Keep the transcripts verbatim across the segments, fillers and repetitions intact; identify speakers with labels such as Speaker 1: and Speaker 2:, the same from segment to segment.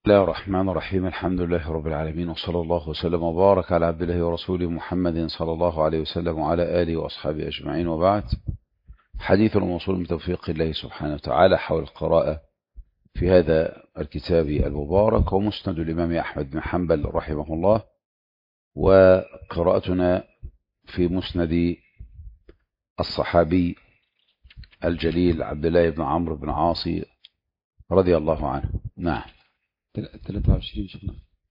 Speaker 1: بسم الله الرحمن الرحيم. الحمد لله رب العالمين، وصلى الله وسلم وبارك على عبد الله ورسوله محمد صلى الله عليه وسلم وعلى آله وأصحابه أجمعين، وبعد. حديث الموصول بتوفيق الله سبحانه وتعالى حول القراءة في هذا الكتاب المبارك ومسند الإمام أحمد بن حنبل رحمه الله، وقراءتنا في مسند الصحابي الجليل عبد الله بن عمرو بن عاص رضي الله عنه. نعم.
Speaker 2: ثلاثة وعشرين شيخنا.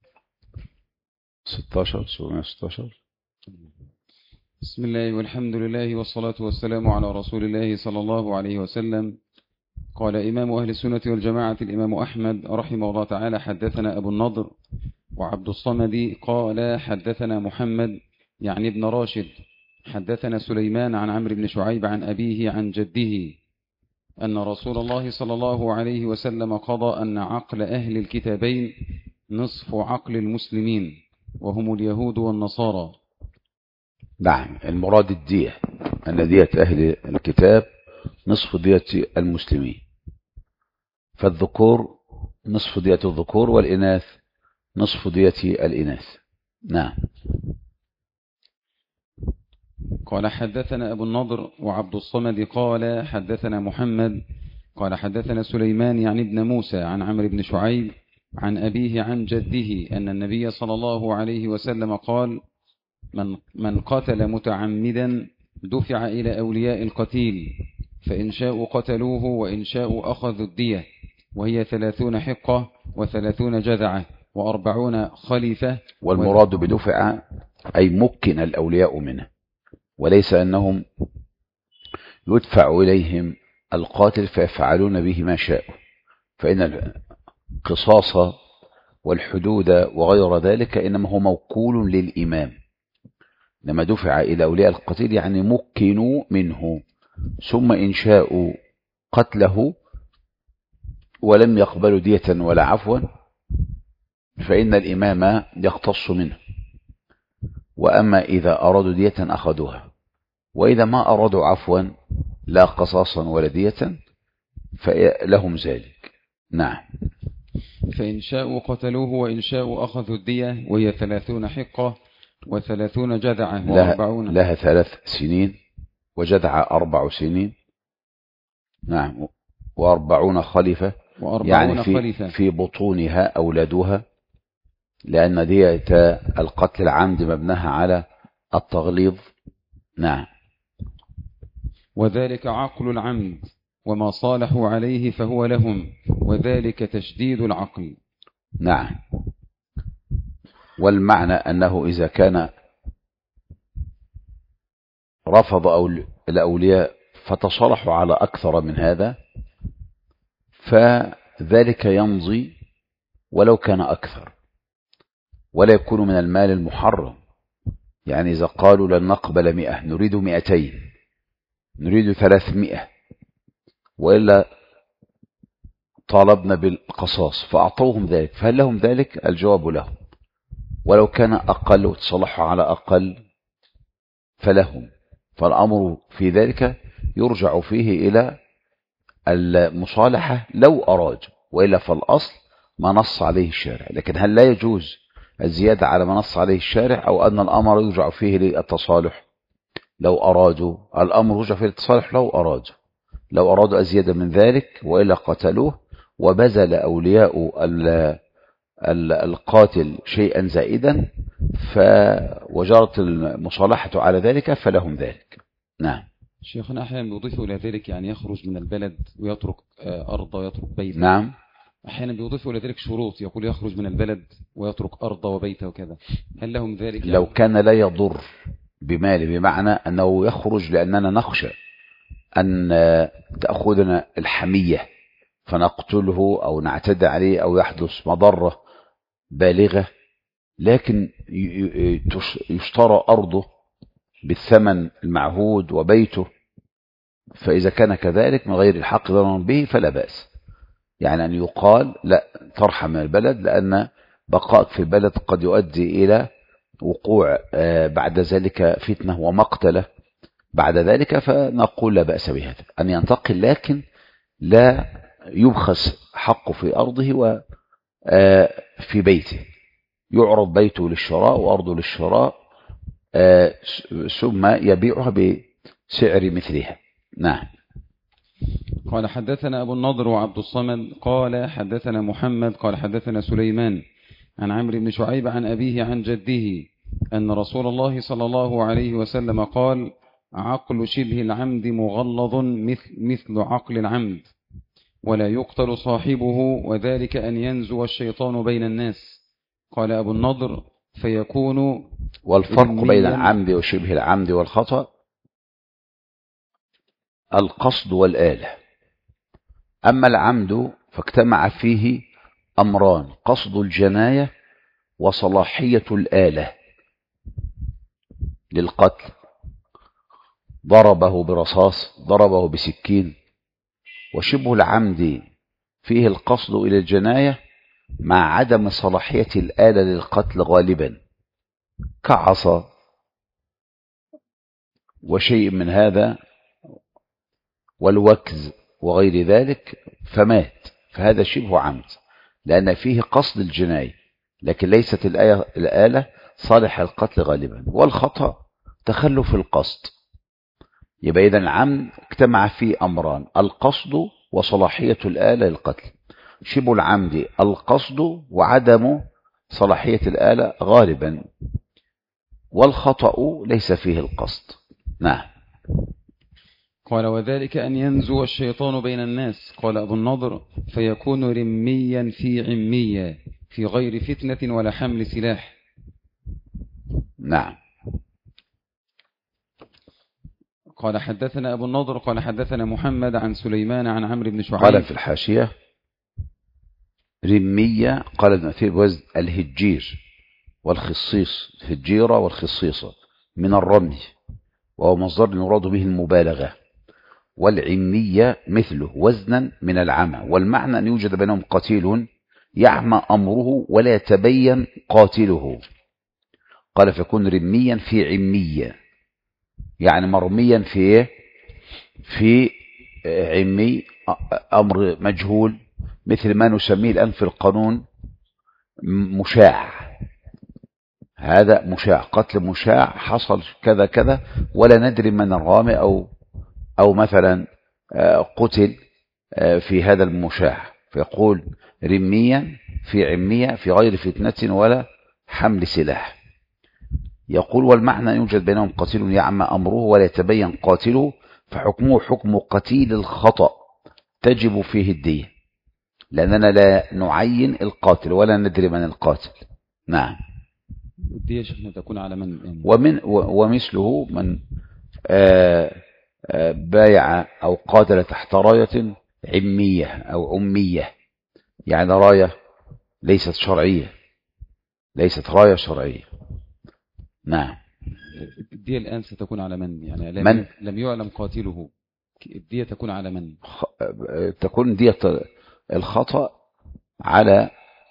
Speaker 1: ستة عشر سبعمائة وستة عشر.
Speaker 2: بسم الله والحمد لله والصلاة والسلام على رسول الله صلى الله عليه وسلم. قال إمام أهل السنة والجماعة الإمام أحمد رحمه الله تعالى: حدثنا أبو النضر وعبد الصمد قال حدثنا محمد يعني ابن راشد حدثنا سليمان عن عمرو بن شعيب عن أبيه عن جده أن رسول الله صلى الله عليه وسلم قضى أن عقل أهل الكتابين نصف عقل المسلمين وهم اليهود والنصارى.
Speaker 1: نعم، المراد الدية، أن دية أهل الكتاب نصف دية المسلمين، فالذكور نصف دية الذكور والإناث نصف دية الإناث. نعم.
Speaker 2: قال حدثنا أبو النضر وعبد الصمد قال حدثنا محمد قال حدثنا سليمان يعني ابن موسى عن عمرو بن شعيب عن أبيه عن جده أن النبي صلى الله عليه وسلم قال: من, من قتل متعمدا دفع إلى أولياء القتيل، فإن شاءوا قتلوه وإن شاءوا أخذوا الدية، وهي ثلاثون حقة وثلاثون جذعة وأربعون خليفة.
Speaker 1: والمراد بدفع أي مكن الأولياء منه، وليس أنهم يدفع إليهم القاتل فيفعلون به ما شاءوا، فإن القصاص والحدود وغير ذلك إنما هو موكول للإمام. لما دفع إلى أولياء القتيل يعني مكنوا منه، ثم إن شاءوا قتله ولم يقبلوا دية ولا عفوا فإن الإمام يقتص منه، وأما إذا أرادوا دية أخذوها، وإذا ما أرادوا عفوا لا قصاصا ولا دية فلهم ذلك. نعم.
Speaker 2: فإن شاءوا قتلوه وإن شاءوا أخذوا الدية، وهي ثلاثون حقة وثلاثون جذعة وأربعون.
Speaker 1: لها ثلاث سنين وجذعة أربع سنين. نعم. وأربعون خليفة، يعني في, خليفة. في بطونها أولادها، لأن دية القتل العمد مبناها على التغليظ. نعم.
Speaker 2: وذلك عقل العمد، وما صالحوا عليه فهو لهم، وذلك تشديد العقل.
Speaker 1: نعم. والمعنى أنه إذا كان رفض الأولياء فتصالحوا على أكثر من هذا فذلك يمضي ولو كان أكثر، ولا يكون من المال المحرم. يعني إذا قالوا لن نقبل مئة، نريد مئتين، نريد ثلاثمائة، وإلا طالبنا بالقصاص فأعطوهم ذلك، فهل لهم ذلك؟ الجواب لهم، ولو كان أقل وتصلحوا على أقل فلهم. فالأمر في ذلك يرجع فيه إلى المصالحة لو أرادوا، وإلا فالأصل ما نص عليه الشارع. لكن هل لا يجوز الزيادة على ما نص عليه الشارع، أو أن الأمر يرجع فيه للتصالح لو أرادوا؟ الأمر يرجع فيه للتصالح لو أرادوا، لو أرادوا أزيادة من ذلك وإلا قتلوه، وبذل أولياء القاتل شيئا زائدا وجرت المصالحة على ذلك فلهم ذلك. نعم.
Speaker 2: شيخنا أحيانا بيضيفوا إلى ذلك يعني يخرج من البلد ويترك أرض ويترك بيت.
Speaker 1: نعم.
Speaker 2: أحيانا بيضيفوا إلى ذلك شروط، يقول يخرج من البلد ويترك أرض وبيت وكذا، هل لهم ذلك؟ يعني
Speaker 1: لو كان لا يضر بماله، بمعنى أنه يخرج لأننا نخشى أن تأخذنا الحمية فنقتله أو نعتدى عليه أو يحدث مضرة بالغة، لكن يشترى أرضه بالثمن المعهود وبيته، فإذا كان كذلك من غير الحق ضرر به فلا بأس. يعني أن يقال لا ترحم من البلد، لأن بقائك في البلد قد يؤدي إلى وقوع بعد ذلك فتنة ومقتلة بعد ذلك، فنقول لا بأس بهذا أن ينتقل، لكن لا يبخس حقه في أرضه في بيته، يعرض بيته للشراء وأرضه للشراء، ثم يبيعها بسعر مثلها. نعم.
Speaker 2: قال حدثنا أبو النضر وعبد الصمد قال حدثنا محمد قال حدثنا سليمان عن عمرو بن شعيب عن أبيه عن جده أن رسول الله صلى الله عليه وسلم قال: عقل شبه العمد مغلظ مثل, مثل عقل العمد، ولا يقتل صاحبه، وذلك أن ينزو الشيطان بين الناس. قال أبو النضر: فيكون.
Speaker 1: والفرق بين العمد وشبه العمد والخطأ القصد والآلة. أما العمد فاجتمع فيه أمران: قصد الجناية وصلاحية الآلة للقتل، ضربه برصاص، ضربه بسكين. وشبه العمد فيه القصد إلى الجناية مع عدم صلاحية الآلة للقتل غالبا، كعصا وشيء من هذا والوكز وغير ذلك، فمات، فهذا شبه عمد لأن فيه قصد الجناية لكن ليست الآلة صالح القتل غالبا. والخطأ تخلف القصد. يبقى إذن العمد اجتمع فيه أمران: القصد وصلاحية الآلة للقتل. شبه العمد القصد وعدم صلاحية الآلة غالبا، والخطأ ليس فيه القصد. نعم.
Speaker 2: قال: وذلك أن ينزو الشيطان بين الناس. قال أبو النضر: فيكون رميا في عمية في غير فتنة ولا حمل سلاح.
Speaker 1: نعم.
Speaker 2: قال حدثنا أبو النضر قال حدثنا محمد عن سليمان عن عمرو بن شعيب.
Speaker 1: قال في الحاشية: رمية، قال ابن أثير بوزن الهجير والخصيص، الهجيرة والخصيصة من الرمي، وهو مصدر يراد به المبالغة. والعمية مثله وزنا من العمى، والمعنى أن يوجد بينهم قتيل يعمى أمره ولا يتبين قاتله. قال: فيكون رميا في عمية، يعني مرميا في في عمي، أمر مجهول، مثل ما نسميه الآن في القانون مشاع. هذا مشاع، قتل مشاع، حصل كذا كذا ولا ندري من الرامي، أو أو مثلا قتل في هذا المشاع، فيقول رميا في عمية في غير فتنة ولا حمل سلاح. يقول: والمعنى يوجد بينهم قتيل يعمى أمره ولا يتبين قاتله، فحكمه حكم قتيل الخطأ تجب فيه الدية، لأننا لا نعين القاتل ولا ندري من القاتل. نعم.
Speaker 2: الدية شيخنا تكون على من يعني.
Speaker 1: ومن ومثله من آآ آآ بايع أو قاتل تحت راية عمية أو أمية، يعني راية ليست شرعية، ليست راية شرعية. نعم.
Speaker 2: الدية الآن ستكون على من يعني؟ لم,
Speaker 1: من
Speaker 2: لم يعلم قاتله، الدية تكون على من؟
Speaker 1: تكون دية الخطأ على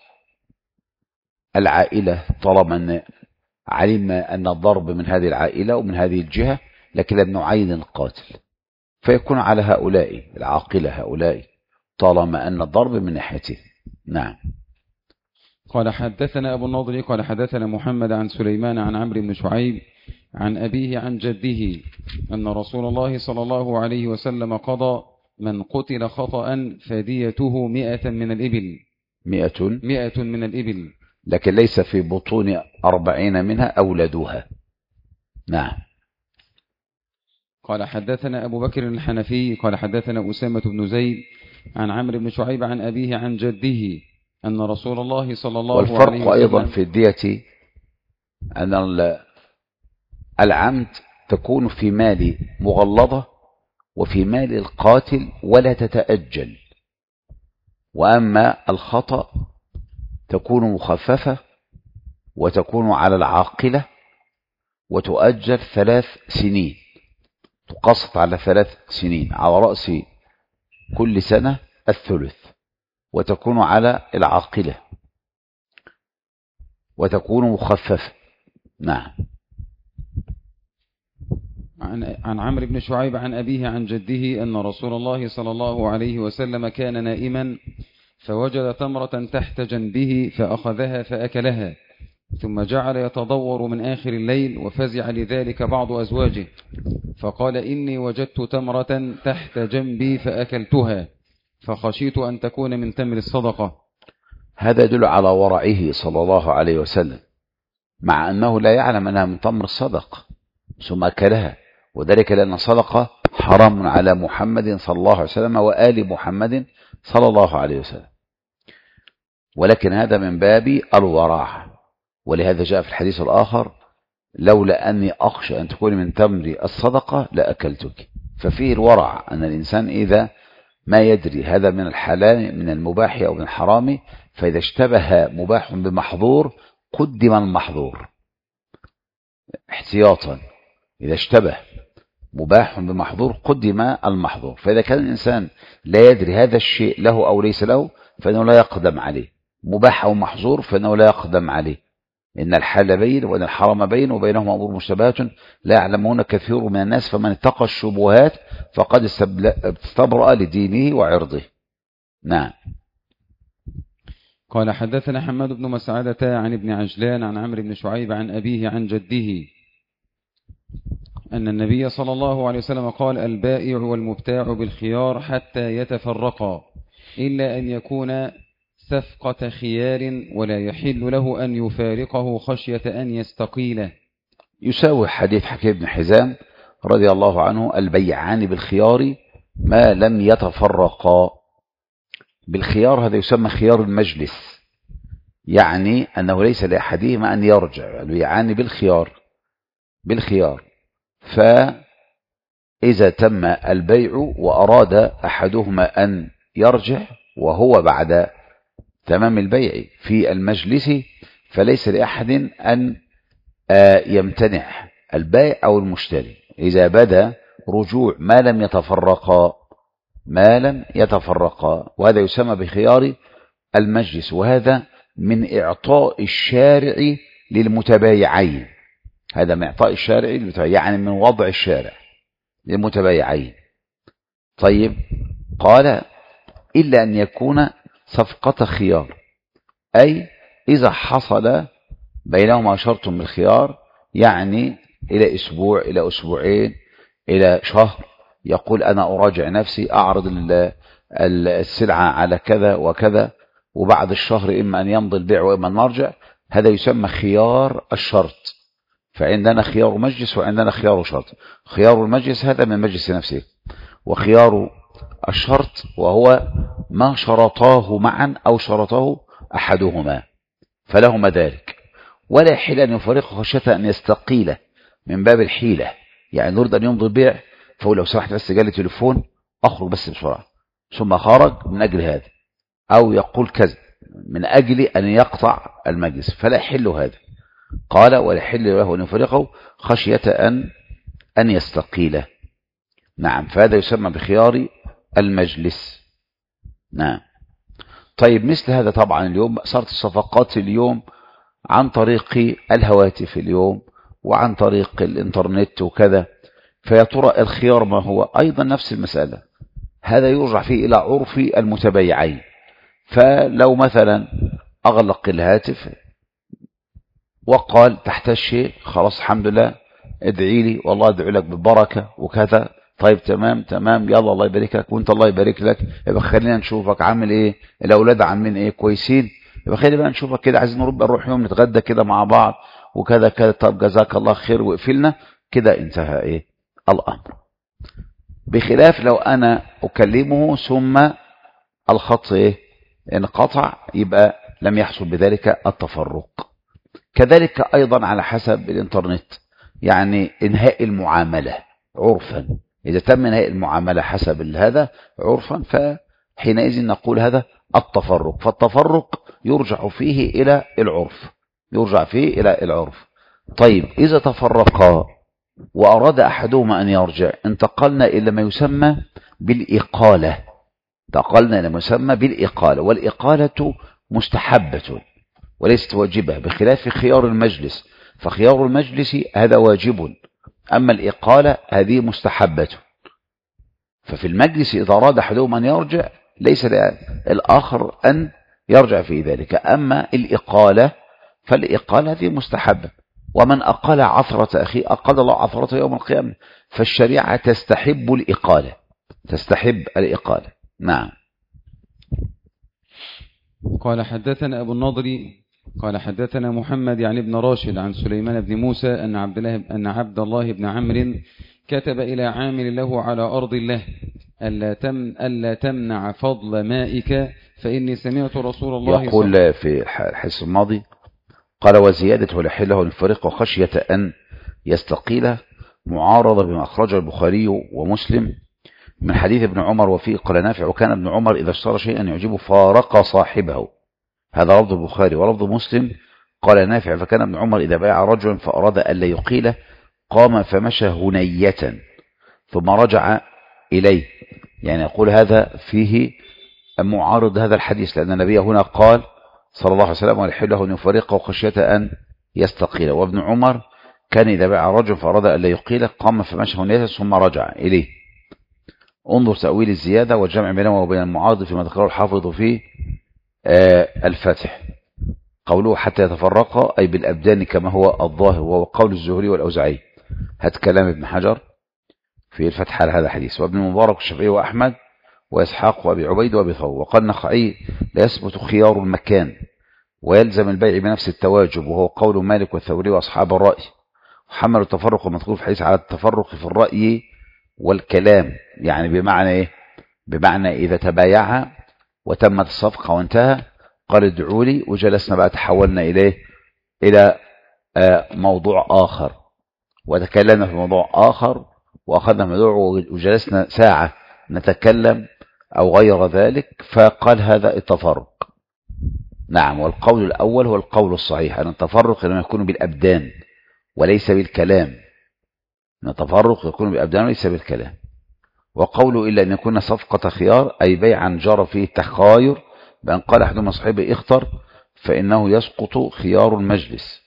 Speaker 1: العائلة، طالما أن علم أن الضرب من هذه العائلة ومن هذه الجهة لكن لم نعين القاتل، فيكون على هؤلاء العاقلة، هؤلاء طالما أن الضرب من ناحيته. نعم.
Speaker 2: قال حدثنا أبو النضر قال حدثنا محمد عن سليمان عن عمرو بن شعيب عن أبيه عن جده أن رسول الله صلى الله عليه وسلم قضى: من قتل خطأ فديته مئة من الإبل.
Speaker 1: مئة
Speaker 2: مئة من الإبل،
Speaker 1: لكن ليس في بطون أربعين منها أولدوها. نعم.
Speaker 2: قال حدثنا أبو بكر الحنفي قال حدثنا أسامة بن زيد عن عمرو بن شعيب عن أبيه عن جده أن رسول الله صلى الله عليه وسلم.
Speaker 1: والفرق أيضا في الدية أن العمد تكون في مال مغلظة وفي مال القاتل ولا تتأجل، وأما الخطأ تكون مخففة وتكون على العاقلة وتؤجل ثلاث سنين، تقسط على ثلاث سنين، على رأس كل سنة الثلث، وتكون على العاقلة وتكون مخففة. نعم.
Speaker 2: عن عن عمرو بن شعيب عن أبيه عن جده أن رسول الله صلى الله عليه وسلم كان نائما فوجد تمرة تحت جنبه فأخذها فأكلها، ثم جعل يتضور من آخر الليل، وفزع لذلك بعض أزواجه، فقال إني وجدت تمرة تحت جنبي فأكلتها، فخشيت أن تكون من تمر الصدقة.
Speaker 1: هذا يدل على ورعه صلى الله عليه وسلم، مع أنه لا يعلم أنها من تمر الصدقة ثم أكلها، وذلك لأن الصدقة حرام على محمد صلى الله عليه وسلم وآل محمد صلى الله عليه وسلم، ولكن هذا من باب الورع. ولهذا جاء في الحديث الآخر: لولا أني أخشى أن تكون من تمر الصدقة لأكلتك. ففيه الورع، أن الإنسان إذا ما يدري هذا من الحلال من المباح أو من الحرام، فإذا اشتبه مباح بمحظور قدم المحظور احتياطا. إذا اشتبه مباح بمحظور قدم المحظور. فإذا كان الإنسان لا يدري هذا الشيء له أو ليس له فإنه لا يقدم عليه، مباح أو محظور فإنه لا يقدم عليه. إن الحل بين وإن الحرام بين وبينهما أمور مشتبهات لا يعلمون كثير من الناس، فمن اتقى الشبهات فقد استبرأ لدينه وعرضه. نعم.
Speaker 2: قال: حدثنا حماد بن مسعدة عن ابن عجلان عن عمرو بن شعيب عن أبيه عن جده أن النبي صلى الله عليه وسلم قال: البائع والمبتاع بالخيار حتى يتفرقا، إلا أن يكون صفقة خيار، ولا يحل له أن يفارقه خشية أن يستقيله.
Speaker 1: يساوي حديث حكيم بن حزام رضي الله عنه: البيعان بالخيار ما لم يتفرقا. بالخيار هذا يسمى خيار المجلس، يعني أنه ليس لأحدهما أن يرجع، البيعان بالخيار بالخيار فإذا تم البيع وأراد أحدهما أن يرجع وهو بعد تمام البيع في المجلس، فليس لأحد أن يمتنع البائع أو المشتري إذا بدا رجوع ما لم يتفرقا ما لم يتفرقا وهذا يسمى بخيار المجلس. وهذا من إعطاء الشارع للمتبايعين، هذا من إعطاء الشارع يعني من وضع الشارع للمتبايعين. طيب، قال: إلا أن يكون صفقة خيار، أي إذا حصل بينهما شرط بالخيار، يعني إلى أسبوع إلى أسبوعين إلى شهر، يقول أنا أراجع نفسي، أعرض السلعة على كذا وكذا، وبعد الشهر إما أن يمضي البيع وإما أن نرجع، هذا يسمى خيار الشرط. فعندنا خيار مجلس وعندنا خيار شرط. خيار المجلس هذا من مجلس نفسه، وخيار الشرط وهو ما شرطاه معا أو شرطه أحدهما فلهما ذلك، ولا يحل أن يفارقه خشية أن يستقيله من باب الحيلة، يعني نريد أن يمضي البيع فقول لو سمحت بس جالي تليفون أخرج بس بسرعة، ثم خرج من أجل هذا، أو يقول كذا من أجل أن يقطع المجلس، فلا يحل هذا. قال: ولا يحل له أن يفارقه خشية أن أن يستقيله. نعم، فهذا يسمى بخيار المجلس. نعم. طيب، مثل هذا طبعا اليوم صارت الصفقات اليوم عن طريق الهواتف اليوم وعن طريق الإنترنت وكذا، فيا ترى الخيار ما هو؟ أيضا نفس المسألة، هذا يرجع فيه إلى عرف المتبايعين. فلو مثلا أغلق الهاتف وقال تحت الشيء خلاص الحمد لله ادعي لي والله ادعو لك بالبركة وكذا، طيب تمام تمام يلا الله يبارك لك وانت الله يبارك لك، يبقى خلينا نشوفك عامل ايه، الاولاد عاملين ايه، كويسين، يبقى خلينا بقى نشوفك كده، عايزين نربى نروح يوم نتغدى كده مع بعض وكذا كذا، طب جزاك الله خير وقفلنا كده، انتهى ايه الامر. بخلاف لو انا اكلمه ثم الخط ايه انقطع، يبقى لم يحصل بذلك التفرق. كذلك ايضا على حسب الانترنت، يعني انهاء المعاملة عرفا، إذا تم انهاء المعاملة حسب هذا عرفا فحينئذ نقول هذا التفرق. فالتفرق يرجع فيه إلى العرف يرجع فيه إلى العرف. طيب، إذا تفرقا وأراد أحدهما أن يرجع، انتقلنا إلى ما يسمى بالإقالة انتقلنا إلى ما يسمى بالإقالة والإقالة مستحبة وليست واجبة، بخلاف خيار المجلس، فخيار المجلس هذا واجب، أما الإقالة هذه مستحبة. ففي المجلس إذا أراد أحدهم أن يرجع ليس الآخر أن يرجع في ذلك. أما الإقالة فالإقالة هذه مستحبة، ومن أقال عثرة أخي أقال الله عثرته يوم القيامة، فالشريعة تستحب الإقالة، تستحب الإقالة. نعم.
Speaker 2: قال حدثنا أبو النضر قال حدثنا محمد يعني ابن راشد عن سليمان بن موسى أن عبد الله أن عبد الله بن عمرو كتب إلى عامل له على أرض الله ألا تم ألا تمنع فضل مائك فإني سمعت رسول الله
Speaker 1: يقول في الحديث الماضي قال وزيادة لحله الفريق وخشية أن يستقيل معارضة بما أخرجه البخاري ومسلم من حديث ابن عمر وفيه قال نافع وكان ابن عمر إذا اشترى شيئا يعجبه فارق صاحبه. هذا لفظ البخاري. ولفظ مسلم قال نافع فكان ابن عمر إذا باع رجلا فأراد ألا يقيل قام فمشى هنية ثم رجع إليه. يعني يقول هذا فيه معارض هذا الحديث، لأن النبي هنا قال صلى الله عليه وسلم ولحله أن يفرقه خشية أن يستقيل. وابن عمر كان إذا باع رجل فأراد ألا يقيل قام فمشى هنية ثم رجع إليه. انظر تأويل الزيادة والجمع بينه وبين المعارض فيما ذكره الحافظ في آه الفتح. قوله حتى يتفرق أي بالأبدان كما هو الظاهر، وهو قول الزهري والأوزاعي. هات كلام ابن حجر في الفتح على هذا الحديث. وابن المبارك والشافعي وأحمد وإسحاق وأبي عبيد وأبي ثور. وقال النخعي لا يثبت خيار المكان ويلزم البيع بنفس التواجب، وهو قول مالك والثوري وأصحاب الرأي. وحمل التفرق المذكور في الحديث على التفرق في الرأي والكلام، يعني بمعنى إيه؟ بمعنى إذا تبايعها وتمت الصفقة وانتهى قال ادعوا لي وجلسنا بقى تحولنا إليه إلى موضوع آخر وتكلمنا في موضوع آخر وأخذنا موضوع وجلسنا ساعة نتكلم أو غير ذلك، فقال هذا التفرق. نعم. والقول الأول هو القول الصحيح أن التفرق لما يكون بالأبدان وليس بالكلام، أن التفرق يكون بالأبدان وليس بالكلام. وقوله إلا أن يكون صفقة خيار أي بيعا جرى فيه التخاير بأن قال أحدهما صاحبه اختر فإنه يسقط خيار المجلس،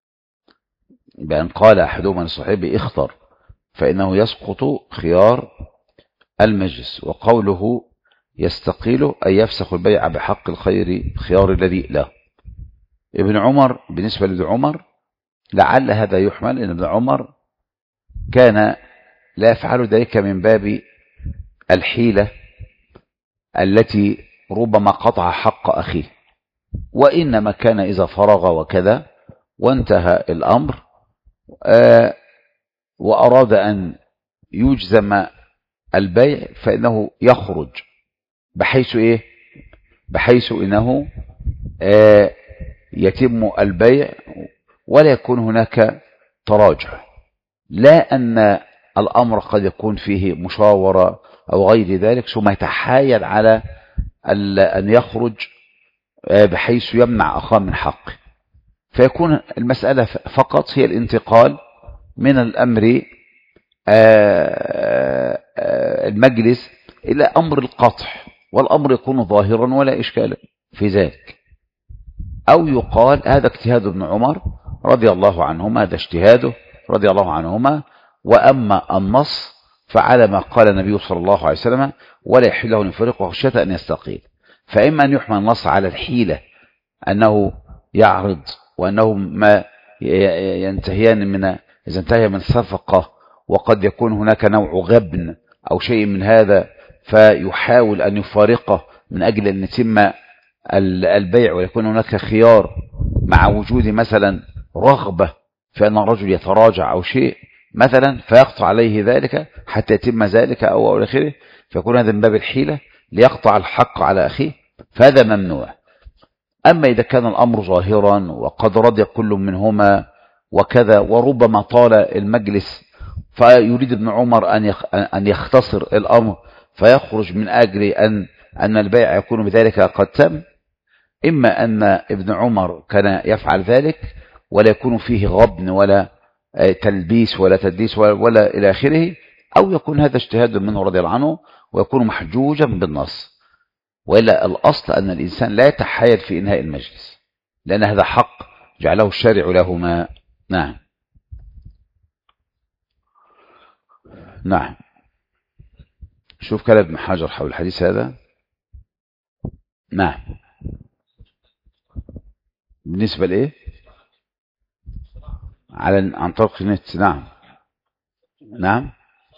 Speaker 1: بأن قال أحدهما لصاحبه اختر فإنه يسقط خيار المجلس. وقوله يستقيل أي يفسخ البيع بحق الخير خيار الذي له. ابن عمر بالنسبة لابن عمر لعل هذا يحمل أن ابن عمر كان لا يفعل ذلك من باب الحيلة التي ربما قطع حق أخيه، وإنما كان إذا فرغ وكذا وانتهى الأمر آه وأراد أن يجزم البيع فإنه يخرج بحيث إيه؟ بحيث إنه آه يتم البيع ولا يكون هناك تراجع، لا أن الأمر قد يكون فيه مشاورة أو غير ذلك ثم يتحايل على أن يخرج بحيث يمنع أخاه من حقه، فيكون المسألة فقط هي الانتقال من الأمر المجلس إلى أمر القطع، والأمر يكون ظاهرا ولا إشكال في ذلك. أو يقال هذا اجتهاد ابن عمر رضي الله عنهما، هذا اجتهاده رضي الله عنهما. وأما النص فعلى ما قال النبي صلى الله عليه وسلم ولا يحل له أن يفرق وخشية أن يستقيل. فإما أن يحمل النص على الحيلة أنه يعرض وأنه ما ينتهيان من إذا انتهي من صفقة وقد يكون هناك نوع غبن أو شيء من هذا فيحاول أن يفارقه من أجل أن يتم البيع ويكون هناك خيار مع وجود مثلا رغبة في أن الرجل يتراجع أو شيء مثلا فيقطع عليه ذلك حتى يتم ذلك أو أو آخره، فيكون هذا من باب الحيلة ليقطع الحق على أخيه، فهذا ممنوع. أما إذا كان الأمر ظاهرا وقد رضي كل منهما وكذا وربما طال المجلس فيريد ابن عمر أن يختصر الأمر فيخرج من أجل أن أن البيع يكون بذلك قد تم، إما أن ابن عمر كان يفعل ذلك ولا يكون فيه غبن ولا تلبيس ولا تدليس ولا, ولا إلى آخره، أو يكون هذا اجتهاد منه رضي الله عنه ويكون محجوجا بالنص. وإلا الأصل أن الإنسان لا يتحايل في إنهاء المجلس لأن هذا حق جعله الشارع لهما. نعم. نعم. شوف كلام ابن حجر حول الحديث هذا نعم. بالنسبة لإيه؟ على عن طريق النت. نعم نعم.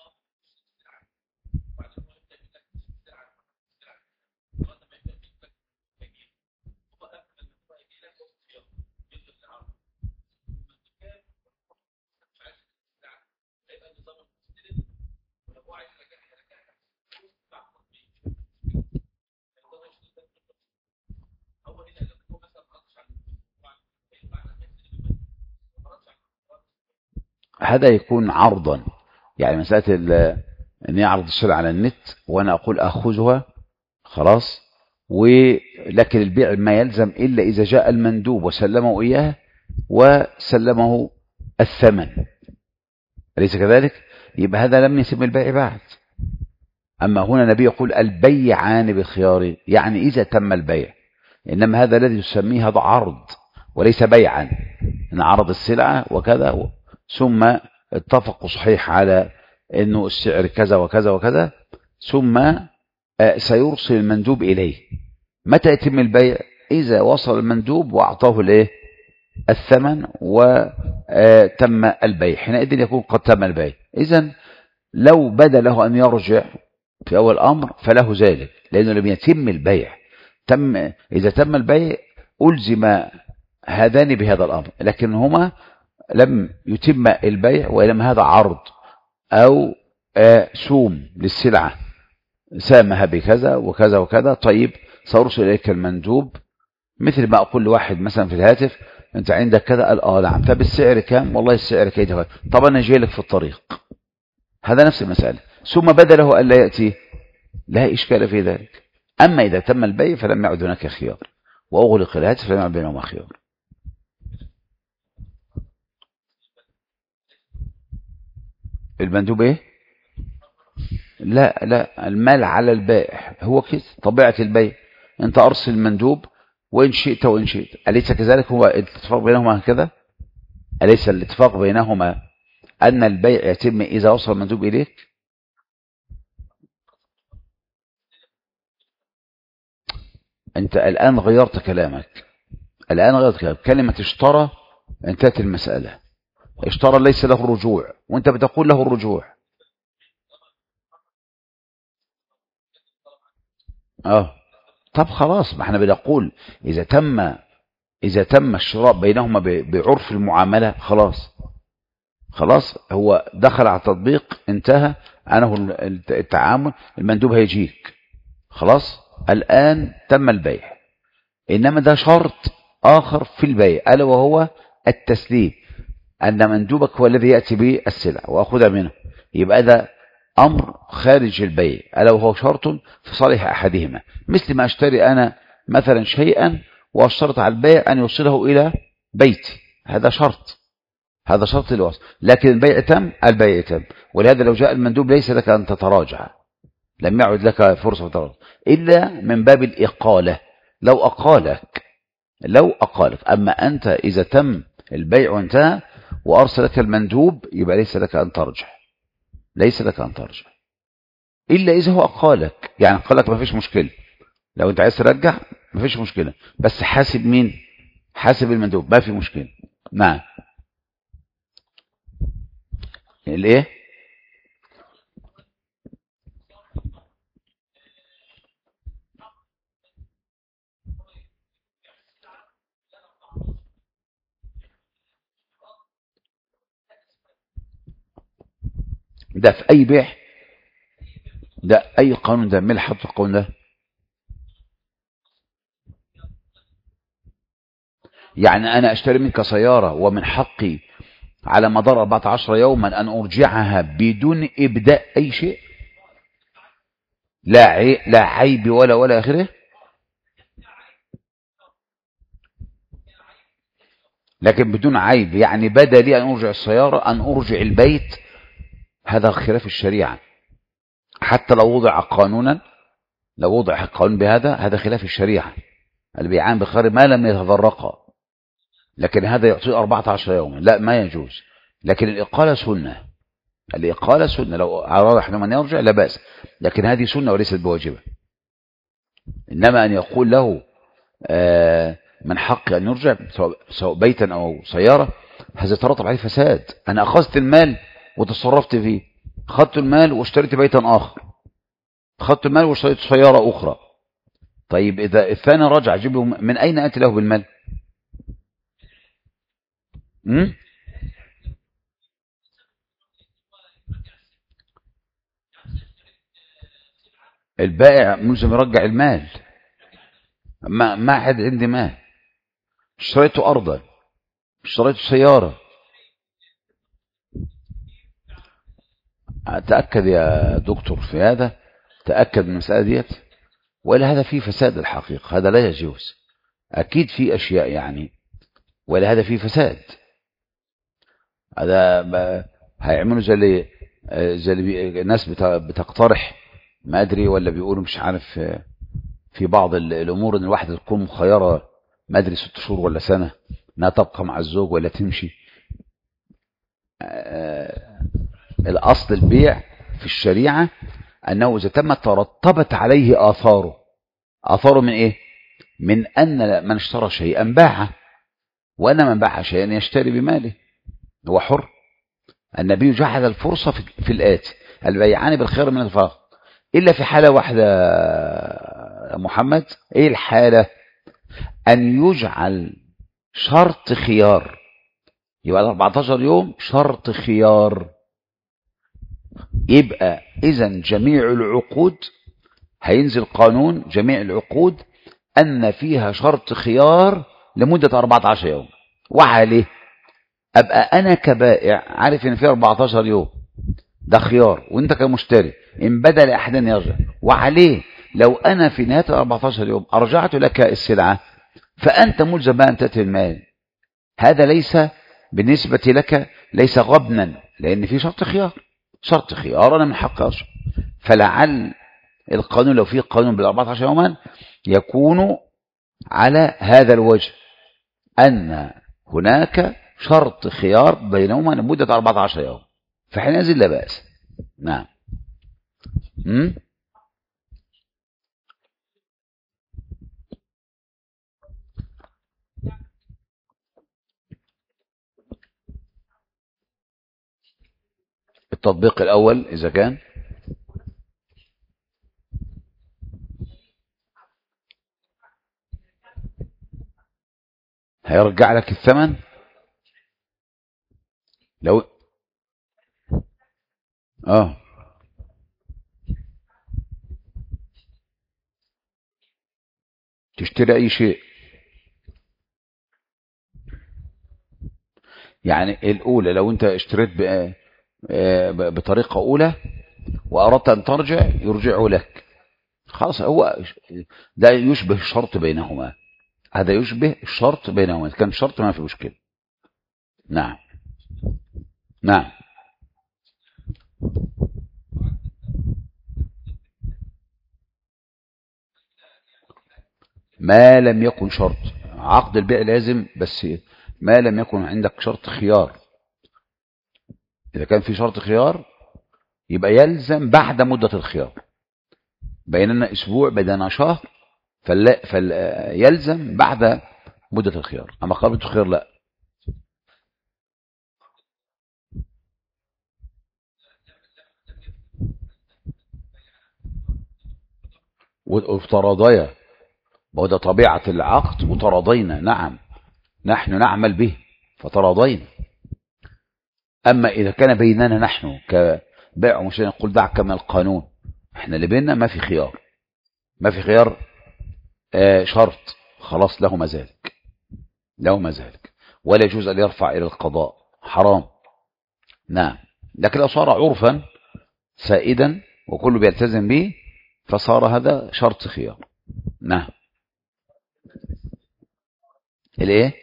Speaker 1: هذا يكون عرضا، يعني مسألة أن يعرض السلعة على النت وأنا أقول أخذها خلاص، ولكن البيع ما يلزم إلا إذا جاء المندوب وسلمه إياه وسلمه الثمن، أليس كذلك؟ يبقى هذا لم يتم البيع بعد. أما هنا النبي يقول البيعان بالخيار، يعني إذا تم البيع. إنما هذا الذي يسميه هذا عرض وليس بيعا، إن عرض السلعة وكذا ثم اتفقوا صحيح على أنه السعر كذا وكذا وكذا، ثم سيرسل المندوب إليه. متى يتم البيع؟ إذا وصل المندوب وأعطاه الإيه؟ الثمن وتم البيع، حينئذ يكون قد تم البيع. إذن لو بدا له أن يرجع في أول الأمر فله ذلك، لأنه لم يتم البيع. تم إذا تم البيع ألزم هذان بهذا الأمر، لكن هما لم يتم البيع، وإنما هذا عرض أو سوم للسلعة، سامها بكذا وكذا وكذا. طيب سأرسل إليك المندوب، مثل ما أقول لواحد مثلا في الهاتف أنت عندك كذا، قال آه نعم، طب السعر كام؟ والله السعر كذا، طب أنا جاي لك في الطريق. هذا نفس المسألة. ثم بدا له ألا يأتي، لا إشكال في ذلك. أما إذا تم البيع فلم يعد هناك خيار، وأغلق الهاتف فلم يعد بينهما خيار. المندوب إيه؟ لا لا، المال على البائع، هو كده طبيعة البيع. أنت أرسل المندوب وإن شئت وإن شئت، أليس كذلك؟ هو الاتفاق بينهما كذا، أليس الاتفاق بينهما أن البيع يتم إذا وصل المندوب إليك؟ أنت الآن غيرت كلامك، الآن غيرت كلامك. كلمة اشترى انتهت المسألة. اشترى ليس له الرجوع، وأنت بتقول له الرجوع. اه طب خلاص، ما احنا بنقول إذا تم إذا تم الشراء بينهما بعرف المعاملة، خلاص خلاص هو دخل على التطبيق، انتهى عنه التعامل، المندوب هيجيك خلاص، الآن تم البيع. إنما ده شرط آخر في البيع، ألا وهو التسليم، أن مندوبك هو الذي يأتي بالسلع وأخذها منه. يبقى ده أمر خارج البيع، ألا وهو شرط في صالح أحدهما. مثل ما أشتري أنا مثلا شيئا وأشترط على البيع أن يوصله إلى بيتي، هذا شرط، هذا شرط الوصل. لكن البيع تم، البيع تم. ولهذا لو جاء المندوب ليس لك أن تتراجع، لم يعد لك فرصة تتراجع إلا من باب الإقالة، لو أقالك لو أقالك. أما أنت إذا تم البيع وانتهى وأرسلك المندوب، يبقى ليس لك أن ترجع، ليس لك أن ترجع إلا إذا هو أقالك. يعني قالك ما فيش مشكلة، لو أنت عايز ترجع ما فيش مشكلة، بس حاسب مين؟ حاسب المندوب، ما في مشكلة. نعم. الايه؟ ده في اي بيع؟ ده اي قانون؟ ده مين اللي حط القانون ده؟ يعني انا اشتري منك سيارة ومن حقي على مدار أربعة عشر يوما ان ارجعها بدون ابداء اي شيء، لا عيب لا عيب ولا ولا اخره. لكن بدون عيب، يعني بدا لي ان ارجع السيارة، ان ارجع البيت، هذا خلاف الشريعة. حتى لو وضع قانونا، لو وضع قانون بهذا، هذا خلاف الشريعة. البيعان بخير ما لم يتفرقا، لكن هذا يعطي أربعة عشر يوما، لا ما يجوز. لكن الإقالة سنة، الإقالة سنة، لو أراد أحدهم أن يرجع لا بأس، لكن هذه سنة وليست بواجبة. إنما أن يقول له آه من حق أن يرجع سواء بيتا أو سيارة، هذا يترتب عليه فساد. أنا أخذت المال وتصرفت فيه، أخذت المال واشتريت بيتا آخر، أخذت المال واشتريت سيارة أخرى. طيب إذا الثاني رجع جيبه، من أين أتي له بالمال؟ م? البائع ملزم يرجع المال. ما ما حد عندي مال، اشتريته أرضا، اشتريته سيارة. تأكد يا دكتور في هذا، تأكد من المسألة ديت، ولا هذا فيه فساد الحقيقة، هذا لا يجوز. أكيد في أشياء يعني، ولا هذا فيه فساد. هذا هيعملوا زي اللي زي اللي الناس بتقترح، ما أدري، ولا بيقولوا مش عارف، في بعض الأمور إن الواحدة تكون مخيرة، ما أدري ست شهور ولا سنة، إنها تبقى مع الزوج ولا تمشي. الأصل البيع في الشريعة أنه إذا تم ترتبت عليه آثاره. آثاره من إيه؟ من أن من اشترى شيئا باعه، وأن من باع شيئا يشتري بماله، هو حر. النبي جعل الفرصة في, في الآتي: البيعان بالخير من الفرق، إلا في حالة واحدة محمد. إيه الحالة؟ أن يجعل شرط خيار، يبقى أربعتاشر يوم شرط خيار. يبقى إذن جميع العقود هينزل قانون جميع العقود أن فيها شرط خيار لمدة أربعة عشر يوم. وعليه أبقى أنا كبائع عارف إن فيه أربعتاشر يوم ده خيار، وإنت كمشتري إن بدل أحد يرجع. وعليه لو أنا في نهاية أربعتاشر يوم أرجعت لك السلعة، فأنت ملزم أن تأتي المال. هذا ليس بالنسبة لك ليس غبنا، لأن في شرط خيار. شرط خيار أنا من حق أرجع. فلعل القانون لو فيه قانون بالأربعة عشر يوما يكون على هذا الوجه، أن هناك شرط خيار بينهما لمدة أربعة عشر يوم، فحينئذ لا بأس. نعم. م? التطبيق الأول إذا كان هيرجع لك الثمن لو اه تشتري أي شيء. يعني الأولى لو أنت اشتريت بطريقة أولى وأردت أن ترجع يرجع لك، خلاص. هو ده يشبه الشرط بينهما، هذا يشبه الشرط بينهما. كان الشرط ما في مشكلة. نعم. نعم. ما لم يكن شرط عقد البيع لازم، بس ما لم يكن عندك شرط خيار. إذا كان في شرط خيار يبقى يلزم بعد مدة الخيار، بيننا أسبوع بيننا شهر، فلا فيلزم بعد مدة الخيار. أما قبل الخيار لا. وافتراضية، وده طبيعة العقد، وتراضينا. نعم، نحن نعمل به فتراضينا. أما إذا كان بيننا نحن كبائع ومشتري نقول دعك من القانون، احنا اللي بيننا ما في خيار، ما في خيار آه شرط، خلاص له ما ذلك، له ما ذلك، ولا يجوز أن يرفع إلى القضاء، حرام. نعم. لكن لو صار عرفا سائدا وكله بيلتزم به فصار هذا شرط خيار. نعم. الايه؟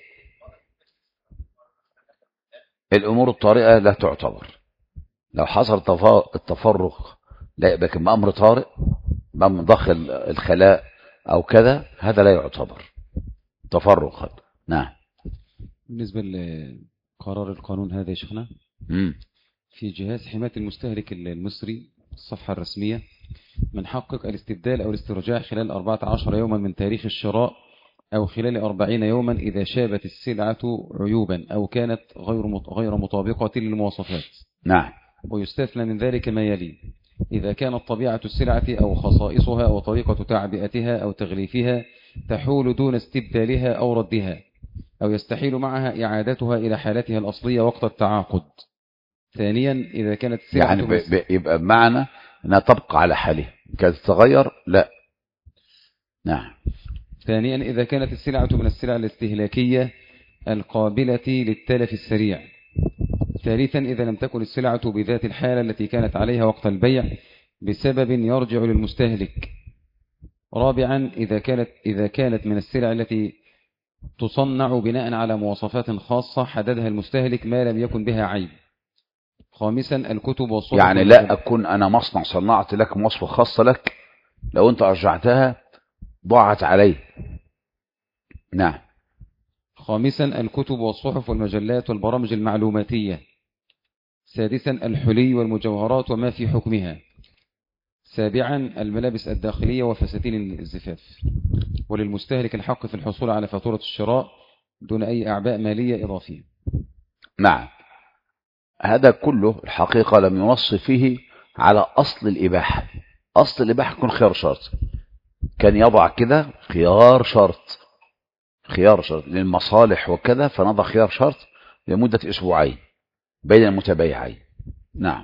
Speaker 1: الامور الطارئه لا تعتبر. لو حصل التفرق لا يبقى بأمر طارئ، بأمر داخل الخلاء او كذا، هذا لا يعتبر تفرق هذا. نعم.
Speaker 2: بالنسبة لقرار القانون هذا يا شيخنا،
Speaker 1: مم.
Speaker 2: في جهاز حماية المستهلك المصري الصفحة الرسمية: من حقق الاستبدال أو الاسترجاع خلال أربعة عشر يوما من تاريخ الشراء أو خلال أربعين يوما إذا شابت السلعة عيوبا أو كانت غير غير مطابقة للمواصفات.
Speaker 1: نعم.
Speaker 2: ويستثنى من ذلك ما يلي: إذا كانت طبيعة السلعة أو خصائصها أو طريقة تعبئتها أو تغليفها تحول دون استبدالها أو ردها، أو يستحيل معها إعادتها إلى حالتها الأصلية وقت التعاقد. ثانيا، إذا كانت السلعة
Speaker 1: يعني ب... ب... يبقى بمعنى أنها تبقى على حالها، كانت تتغير لا. نعم.
Speaker 2: ثانيا، إذا كانت السلعة من السلع الاستهلاكية القابلة للتلف السريع. ثالثا، إذا لم تكن السلعة بذات الحالة التي كانت عليها وقت البيع بسبب يرجع للمستهلك. رابعا، إذا كانت إذا كانت من السلع التي تصنع بناء على مواصفات خاصة حددها المستهلك ما لم يكن بها عيب. خامسا، الكتب والصحف.
Speaker 1: يعني لا أكون أنا مصنع صنعت لك مواصفة خاصة لك، لو أنت أرجعتها ضاعت علي. نعم.
Speaker 2: خامسا، الكتب والصحف والمجلات والبرامج المعلوماتية. سادسا، الحلي والمجوهرات وما في حكمها. سابعا، الملابس الداخلية وفساتين الزفاف. وللمستهلك الحق في الحصول على فاتورة الشراء دون أي أعباء مالية إضافية.
Speaker 1: نعم. هذا كله الحقيقة لم ينص فيه على أصل الإباحة. أصل الإباحة يكون خيار شرط، كان يضع كده خيار شرط، خيار شرط للمصالح وكذا، فنضع خيار شرط لمدة أسبوعين بين المتبايعين. نعم.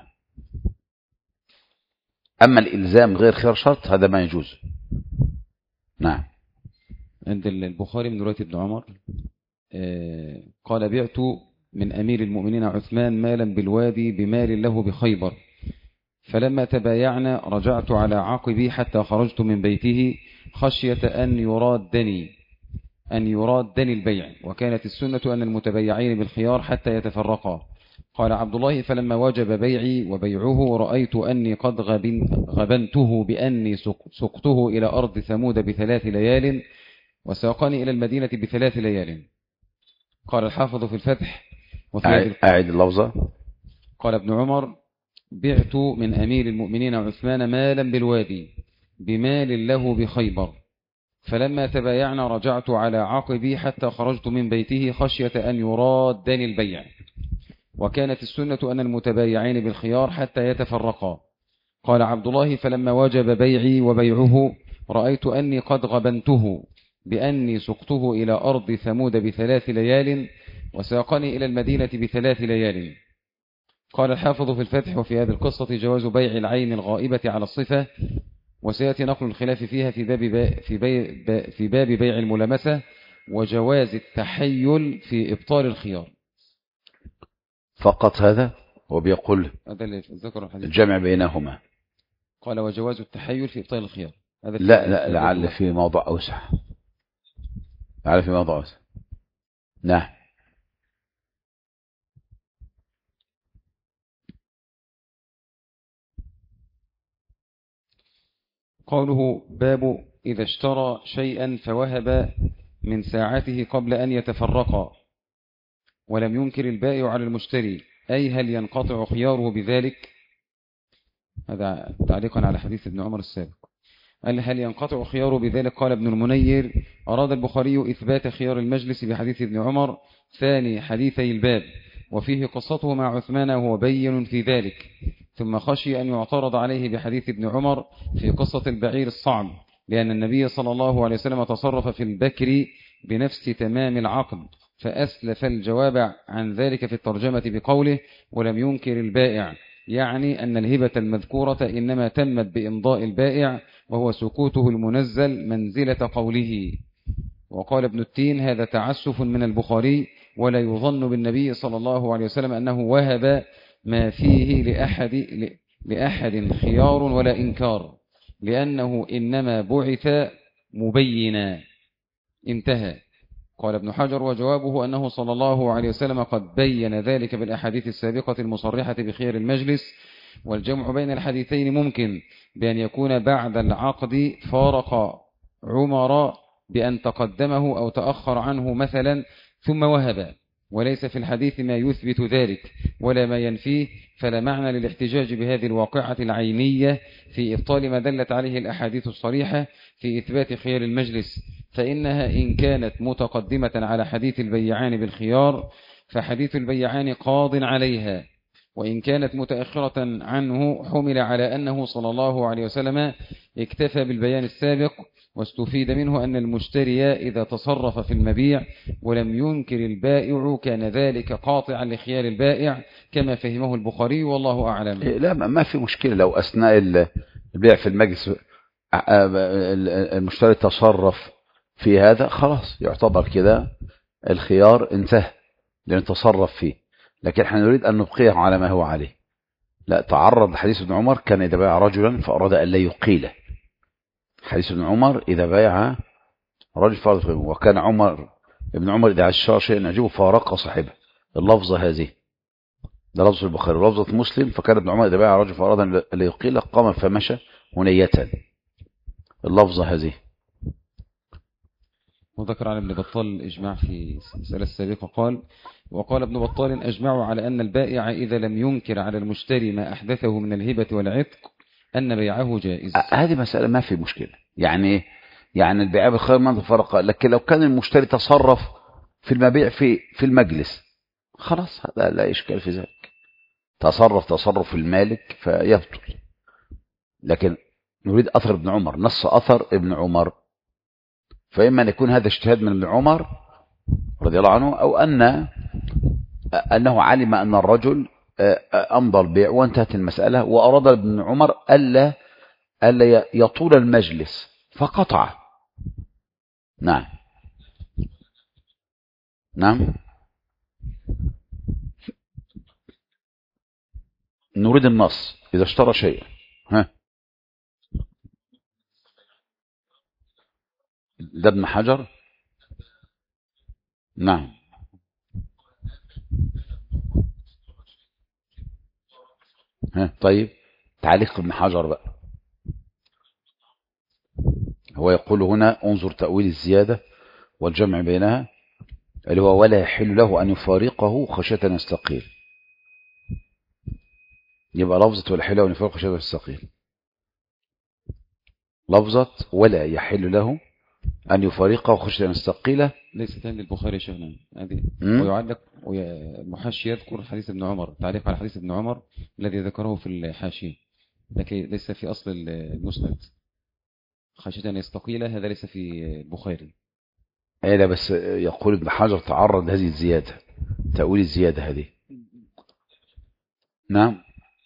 Speaker 1: أما الإلزام غير خيار شرط هذا ما يجوز. نعم.
Speaker 2: عند البخاري من رواية ابن عمر قال: بعت من أمير المؤمنين عثمان مالا بالوادي بمال له بخيبر، فلما تبايعنا رجعت على عقبي حتى خرجت من بيته خشية أن يرادني أن يرادني البيع، وكانت السنة أن المتبايعين بالخيار حتى يتفرقا. قال عبد الله: فلما وجب بيعي وبيعه رأيت أني قد غبن غبنته بأني سقته إلى أرض ثمود بثلاث ليال وساقني إلى المدينة بثلاث ليال. قال الحافظ في الفتح:
Speaker 1: أعد اللفظة.
Speaker 2: قال ابن عمر: بعت من أمير المؤمنين عثمان مالا بالوادي بمال له بخيبر، فلما تبايعنا رجعت على عقبي حتى خرجت من بيته خشية أن يرادني البيع، وكانت السنة أن المتبايعين بالخيار حتى يتفرقا. قال عبد الله: فلما وجب بيعي وبيعه رأيت أني قد غبنته بأني سقته إلى أرض ثمود بثلاث ليال وساقني إلى المدينة بثلاث ليال. قال الحافظ في الفتح: وفي هذه القصة جواز بيع العين الغائبة على الصفة، وسيأتي نقل الخلاف فيها في باب بيع في, بي في باب بيع الملامسة، وجواز التحيل في إبطال الخيار.
Speaker 1: فقط هذا وبيقول الجمع بينهما.
Speaker 2: قال: وجواز التحيل في إبطال الخيار. هذا
Speaker 1: لا لا لعل في موضع أوسع، لعل في موضع أوسع. نعم.
Speaker 2: قوله: باب إذا اشترى شيئا فوهب من ساعته قبل أن يتفرقا ولم ينكر البائع على المشتري، أي هل ينقطع خياره بذلك؟ هذا تعليقا على حديث ابن عمر السابق. قال: هل ينقطع خياره بذلك؟ قال ابن المنير: أراد البخاري إثبات خيار المجلس بحديث ابن عمر ثاني حديثي الباب، وفيه قصته مع عثمان وهو بين في ذلك، ثم خشي أن يعترض عليه بحديث ابن عمر في قصة البعير الصعب، لأن النبي صلى الله عليه وسلم تصرف في البكر بنفس تمام العقد، فأسلف الجواب عن ذلك في الترجمة بقوله: ولم ينكر البائع، يعني أن الهبة المذكورة إنما تمت بإمضاء البائع، وهو سكوته المنزل منزلة قوله. وقال ابن التين: هذا تعسف من البخاري، ولا يظن بالنبي صلى الله عليه وسلم أنه وهب ما فيه لأحد, لأحد خيار ولا إنكار، لأنه إنما بعث مبينا. انتهى. قال ابن حجر: وجوابه أنه صلى الله عليه وسلم قد بين ذلك بالأحاديث السابقة المصرحة بخير المجلس، والجمع بين الحديثين ممكن بأن يكون بعد العقد فارق عمر بأن تقدمه أو تأخر عنه مثلا ثم وهب، وليس في الحديث ما يثبت ذلك ولا ما ينفيه، فلا معنى للاحتجاج بهذه الواقعة العينية في إبطال ما دلت عليه الأحاديث الصريحة في إثبات خيار المجلس، فإنها إن كانت متقدمة على حديث البيعان بالخيار فحديث البيعان قاض عليها، وإن كانت متأخرة عنه حمل على أنه صلى الله عليه وسلم اكتفى بالبيان السابق، واستفيد منه أن المشتري إذا تصرف في المبيع ولم ينكر البائع كان ذلك قاطعا لخيار البائع كما فهمه البخاري، والله أعلم.
Speaker 1: لا ما في مشكلة لو أثناء البيع في المجلس المشتري تصرف في هذا، خلاص يعتبر كده الخيار انتهى لأن تصرف فيه، لكن احنا نريد أن نبقيه على ما هو عليه. لا، تعرض لحديث ابن عمر كان إذا باع رجلا فأراد أن لا يقيله. حديث ابن عمر إذا باع رجل فأراد يقيله، وكان عمر ابن عمر إذا عشر شيئا يعجبه فارق صاحبه. اللفظة هذه ده لفظ البخاري، لفظة مسلم فكان ابن عمر إذا باع رجل فأراد أن لا يقيله قام فمشى هنية. اللفظة هذه.
Speaker 2: وذكر عن ابن بطال الإجماع في السنة السابقة قال: وقال ابن بطال أجمعوا على أن البائع إذا لم ينكر على المشتري ما أحدثه من الهبة والعتق أن بيعه جائز.
Speaker 1: هذه مسألة ما في مشكلة، يعني يعني البيع بالخير ما فرق، لكن لو كان المشتري تصرف في المبيع في في المجلس خلاص هذا لا إشكال في ذلك، تصرف تصرف المالك فيبطل. لكن نريد أثر ابن عمر، نص أثر ابن عمر، فإما أن يكون هذا اجتهاد من ابن عمر رضي الله عنه، أو أن أنه علم أن الرجل أمضى البيع وانتهت المسألة، وأراد ابن عمر ألا ألا يطول المجلس فقطع. نعم نعم نريد النص إذا اشترى شيئا. ها ده ابن حجر. نعم ها طيب تعليق ابن حجر بقى، هو يقول هنا انظر تأويل الزيادة والجمع بينها اللي هو ولا يحل له أن يفارقه خشية أن يستقيل. يبقى لفظة ولا يحل له أن يفارقه خشية أن يستقيل، لفظة ولا يحل له أن يفارقه خشية أن يستقيل
Speaker 2: ليست عند البخاري شيخنا هذه. ويعلق المحاشي يذكر حديث ابن عمر، تعليق على حديث ابن عمر الذي ذكره في الحاشية، لكن ليس في أصل المسند. خشية أن يستقيل هذا ليس في البخاري.
Speaker 1: ايه لا بس يقول ابن حجر تعرض هذه الزيادة، تأويل الزيادة هذه. نعم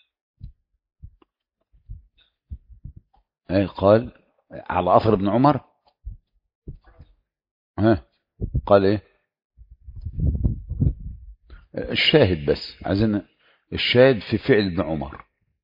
Speaker 1: ايه قال على أثر ابن عمر. ها قال ايه الشاهد، بس عايزين الشاهد في فعل ابن عمر.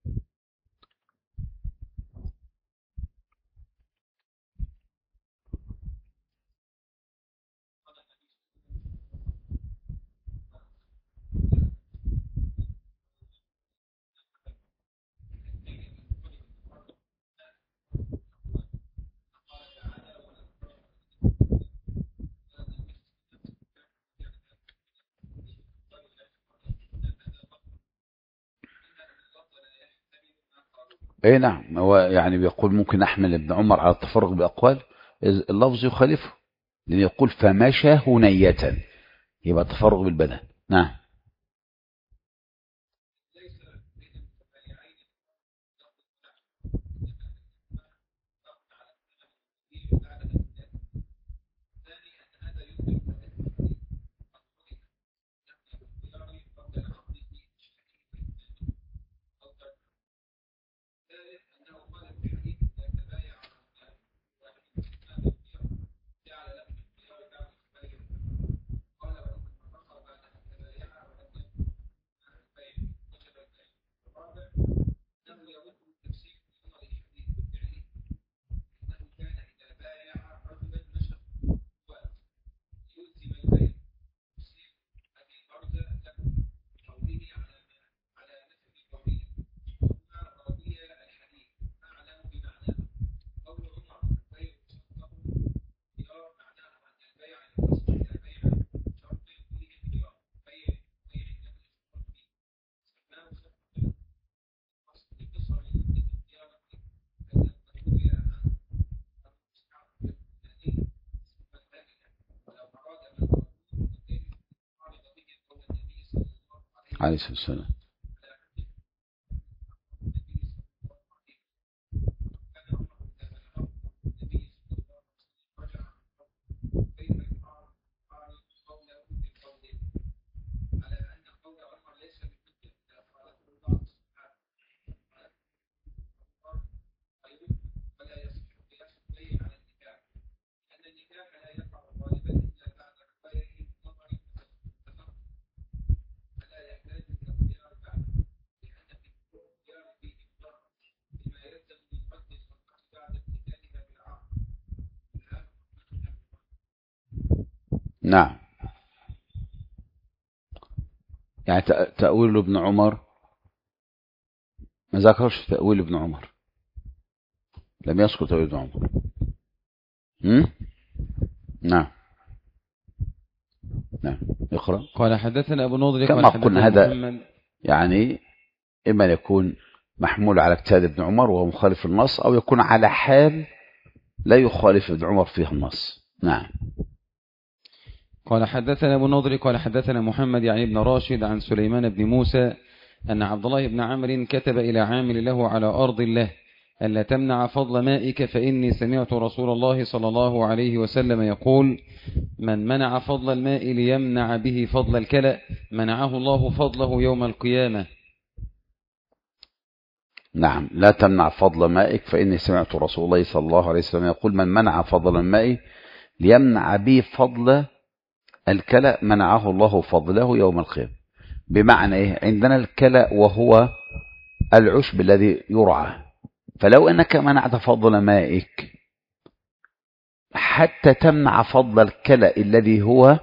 Speaker 1: اي نعم، هو يعني بيقول ممكن احمل ابن عمر على التفرق باقوال اللفظ يخالفه، لان يقول فمشى هنية يبقى التفرق بالبدن. نعم عليه الصلاة والسلام. نعم، يعني تأويل ابن عمر ما ذكرش تأويل ابن عمر، لم يذكر تأويل ابن عمر. هم؟ نعم نعم اقرأ.
Speaker 2: قال حدثنا أبو نضر
Speaker 1: كما قلنا هذا يعني إما يكون محمول على اجتهاد ابن عمر وهو مخالف النص، أو يكون على حال لا يخالف ابن عمر فيه النص. نعم.
Speaker 2: قال حدثنا أبو نضر قال حدثنا محمد يعني ابن راشد عن سليمان بن موسى أن عبد الله بن عمرو كتب إلى عامل له على أرض الله ألا تمنع فضل مائك، فإني سمعت رسول الله صلى الله عليه وسلم يقول: من منع فضل الماء ليمنع به فضل الكلأ منعه الله فضله يوم القيامة.
Speaker 1: نعم، لا تمنع فضل مائك، فإني سمعت رسول الله صلى الله عليه وسلم يقول: من منع فضل الماء ليمنع به فضل الكلأ منعه الله فضله يوم القيامة. بمعنى إيه؟ عندنا الكلأ وهو العشب الذي يرعى، فلو أنك منعت فضل مائك حتى تمنع فضل الكلأ الذي هو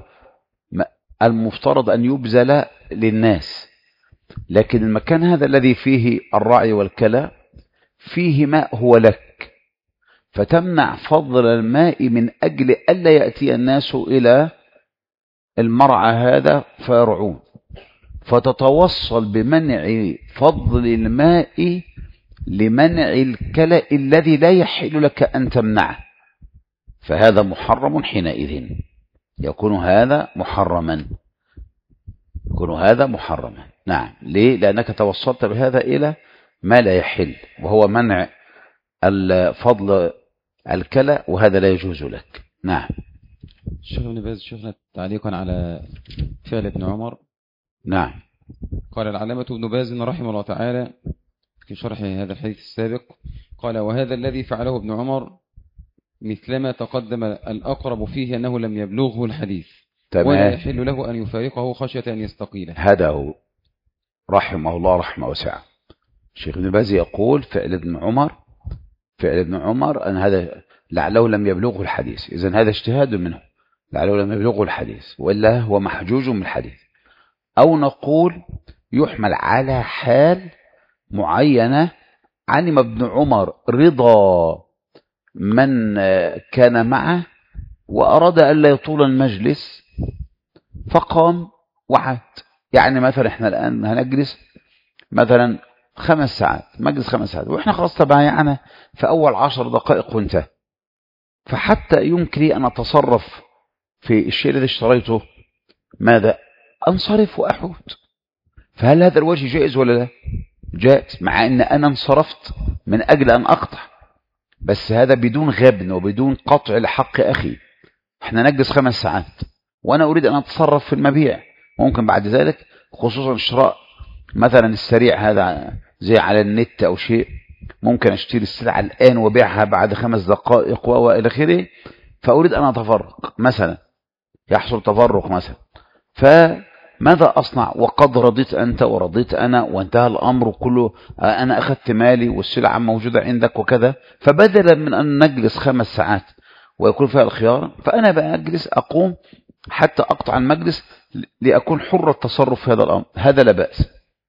Speaker 1: المفترض أن يبذل للناس، لكن المكان هذا الذي فيه الرعي والكلأ فيه ماء هو لك، فتمنع فضل الماء من أجل ألا يأتي الناس إلى المرعى هذا فيرعون، فتتوصل بمنع فضل الماء لمنع الكلأ الذي لا يحل لك أن تمنعه، فهذا محرم حينئذ، يكون هذا محرما، يكون هذا محرما. نعم، ليه؟ لأنك توصلت بهذا إلى ما لا يحل، وهو منع الفضل الكلأ، وهذا لا يجوز لك. نعم.
Speaker 2: الشيخ ابن باز شيخنا تعليقا على فعل ابن عمر.
Speaker 1: نعم.
Speaker 2: قال العلامة ابن باز رحمه الله تعالى في شرح هذا الحديث السابق، قال: وهذا الذي فعله ابن عمر مثلما تقدم الأقرب فيه أنه لم يبلغه الحديث، تمام، ولا يحل له أن يفارقه خشية أن يستقيله.
Speaker 1: هذا هو رحمه الله رحمه واسعة. الشيخ ابن باز يقول فعل ابن عمر فعل ابن عمر أن هذا لعله لم يبلغه الحديث، إذن هذا اجتهاد منه، لعله لم يبلغه الحديث، وإلا هو محجوج من الحديث. أو نقول يحمل على حال معينة علم ابن عمر رضا من كان معه وأراد أن لا يطول المجلس فقام وعاد. يعني مثلا احنا الآن هنجلس مثلا خمس ساعات، مجلس خمس ساعات، وإحنا خلاص تبايعنا في أول عشر دقائق وانتهى، فحتى يمكن أن أتصرف في الشيء الذي اشتريته ماذا؟ أنصرف وأحود. فهل هذا الوجه جائز ولا لا؟ جائز، مع أن أنا انصرفت من أجل أن أقطع، بس هذا بدون غبن وبدون قطع لحق أخي. احنا نجلس خمس ساعات وأنا أريد أن أتصرف في المبيع، ممكن بعد ذلك خصوصا الشراء مثلا السريع هذا زي على النت أو شيء، ممكن أشتري السلعة الآن وبيعها بعد خمس دقائق وإلى آخره، فأريد أن أتفرق مثلا، يحصل تفرق مثلا، فماذا أصنع وقد رضيت أنت ورضيت أنا وانتهى الأمر كله، أنا أخذت مالي والسلعة موجودة عندك وكذا، فبدلا من أن نجلس خمس ساعات ويكون فيها الخيار، فأنا بأجلس أقوم حتى أقطع المجلس لأكون حر التصرف في هذا الأمر. هذا لا بأس،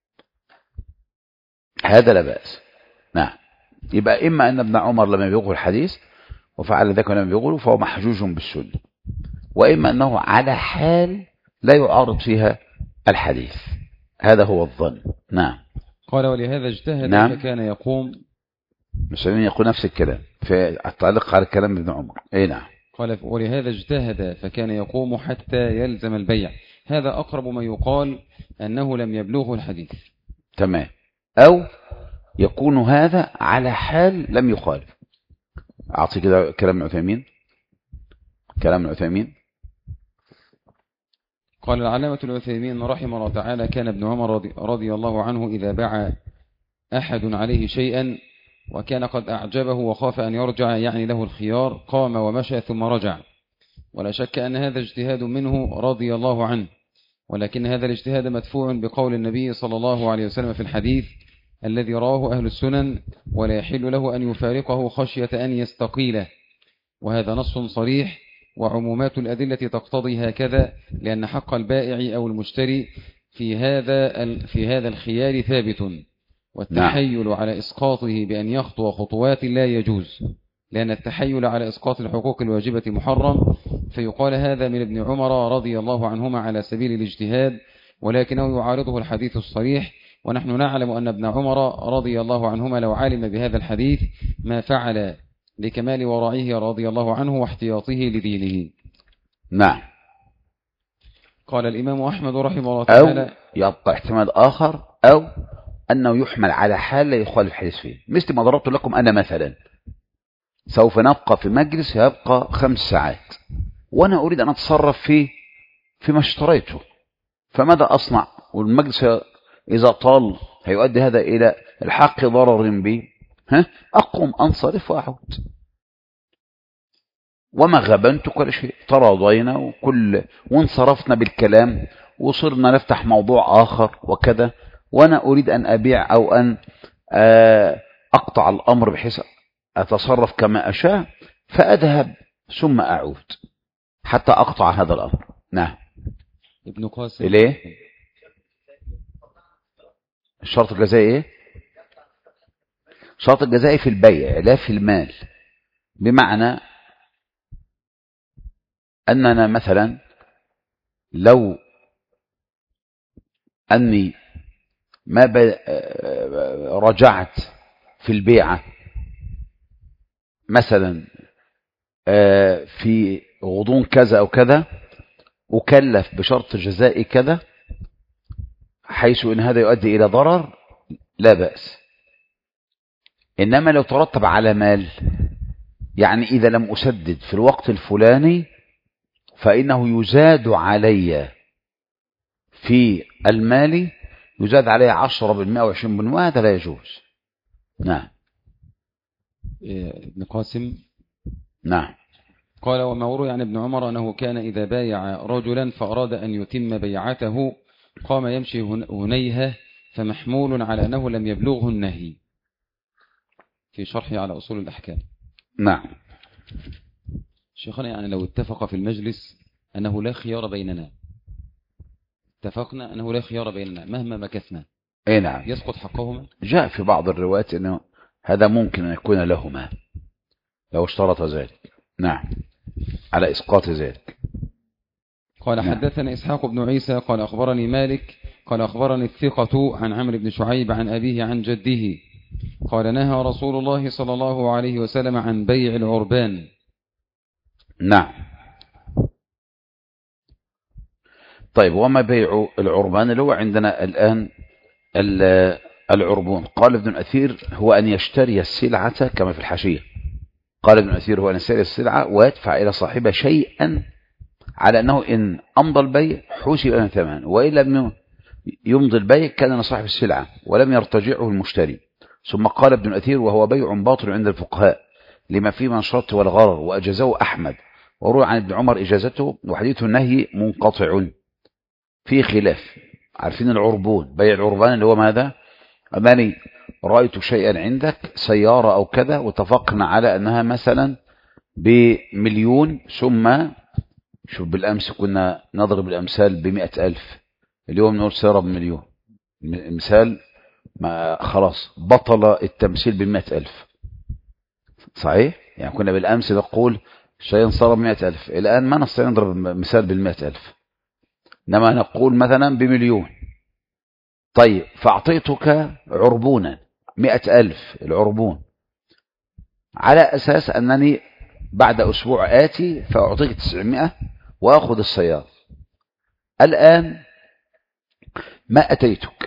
Speaker 1: هذا لا بأس. نعم. يبقى إما أن ابن عمر لم يبلغه الحديث وفعل ذلك ولم يبلغه فهو محجوج بالسنة، وإما أنه على حال لا يعارض فيها الحديث، هذا هو الظن. نعم.
Speaker 2: قال: ولهذا اجتهد
Speaker 1: نعم.
Speaker 2: فكان يقوم.
Speaker 1: مسلمين يقول نفس الكلام في التعليق على كلام ابن عمر. اي نعم.
Speaker 2: قال: ولهذا اجتهد فكان يقوم حتى يلزم البيع، هذا أقرب ما يقال أنه لم يبلغه الحديث.
Speaker 1: تمام. أو يكون هذا على حال لم يخالف. أعطي كده كلام العثيمين. كلام العثيمين
Speaker 2: قال العلامة العثيمين رحمه الله تعالى: كان ابن عمر رضي, رضي الله عنه إذا باع أحد عليه شيئا وكان قد أعجبه وخاف أن يرجع، يعني له الخيار، قام ومشى ثم رجع. ولا شك أن هذا اجتهاد منه رضي الله عنه، ولكن هذا الاجتهاد مدفوع بقول النبي صلى الله عليه وسلم في الحديث الذي رواه أهل السنن: ولا يحل له أن يفارقه خشية أن يستقيله. وهذا نص صريح، وعمومات الأدلة تقتضي هكذا، لأن حق البائع أو المشتري في هذا في هذا الخيار ثابت، والتحيل نعم. على إسقاطه بأن يخطو خطوات لا يجوز، لأن التحيل على إسقاط الحقوق الواجبة محرم. فيقال هذا من ابن عمر رضي الله عنهما على سبيل الاجتهاد، ولكنه يعارضه الحديث الصريح. ونحن نعلم أن ابن عمر رضي الله عنهما لو علم بهذا الحديث ما فعل، لكمال ورعه رضي الله عنه واحتياطه لدينه.
Speaker 1: نعم.
Speaker 2: قال الإمام أحمد رحمه الله تعالى:
Speaker 1: أو يبقى احتمال آخر، أو أنه يحمل على حال لا يخالف الحديث فيه، مثل ما ضربت لكم أنا مثلا. سوف نبقى في مجلس يبقى خمس ساعات، وأنا أريد أن أتصرف فيه فيما اشتريته، فماذا أصنع؟ والمجلس إذا طال هيؤدي هذا إلى الحق ضرر بي، ها؟ أقوم أنصرف وأعود، وما غبنت كل شيء، تراضينا وكل وانصرفنا بالكلام وصرنا نفتح موضوع آخر وكذا، وأنا أريد أن أبيع أو أن أقطع الأمر بحيث أتصرف كما أشاء، فأذهب ثم أعود حتى أقطع هذا الأمر. نعم.
Speaker 2: ابن قاسم
Speaker 1: إليه الشرط الجزائي إيه؟ الشرط الجزائي في البيع لا في المال، بمعنى أننا مثلا لو أني ما رجعت في البيعة مثلا في غضون كذا أو كذا، أكلف بشرط جزائي كذا، حيث إن هذا يؤدي إلى ضرر لا بأس. إنما لو ترتب على مال، يعني إذا لم أسدد في الوقت الفلاني فإنه يزاد علي في المال، يزاد علي عشرة بالمئة وعشرين بالمئة، وهذا لا يجوز. نعم.
Speaker 2: ابن قاسم
Speaker 1: نعم.
Speaker 2: قال: وما روي عن ابن عمر أنه كان إذا بايع رجلا فأراد أن يتم بيعته قام يمشي هنيهة، فمحمول على أنه لم يبلغه النهي، في شرحه على أصول الأحكام.
Speaker 1: نعم.
Speaker 2: شيخنا، يعني لو اتفق في المجلس أنه لا خيار بيننا، اتفقنا أنه لا خيار بيننا مهما مكثنا،
Speaker 1: اي نعم،
Speaker 2: يسقط حقهما؟
Speaker 1: جاء في بعض الروايات أنه هذا ممكن أن يكون لهما لو اشترط ذلك. نعم، على إسقاط ذلك.
Speaker 2: قال: نعم. حدثنا إسحاق بن عيسى قال أخبرني مالك قال أخبرني الثقة عن عمرو بن شعيب عن أبيه عن جده قال: نهى رسول الله صلى الله عليه وسلم عن بيع العربان.
Speaker 1: نعم. طيب، وما بيع العربان اللي هو عندنا الآن العربون؟ قال ابن أثير: هو أن يشتري السلعة كما في الحاشية. قال ابن أثير: هو أن يشتري السلعة ويدفع إلى صاحبها شيئا على أنه إن أمضى البيع حوسب من ثمن، وإن لم يمضي البيع كان صاحب السلعة ولم يرتجعه المشتري. ثم قال ابن أثير: وهو بيع باطل عند الفقهاء لما فيه من الشرط والغرر، وأجازه أحمد، وروى عن ابن عمر إجازته، وحديث النهي منقطع في خلاف. عارفين العربون، بيع العربان اللي هو ماذا؟ أنني رأيت شيئا عندك، سيارة أو كذا، واتفقنا على أنها مثلا بمليون، ثم شوف بالأمس كنا نضرب الأمثال بمئة ألف، اليوم نقول سيارة بمليون، مثال ما خلاص بطل التمثيل بمئة ألف. صحيح؟ يعني كنا بالأمس نقول شيئا صار بمئة ألف، الآن ما نستطيع نضرب مثال بالمئة ألف، إنما نقول مثلا بمليون. طيب، فأعطيتك عربونا مئة ألف العربون، على أساس أنني بعد أسبوع آتي فأعطيك تسعمائة وأخذ السيارة. الآن ما أتيتك،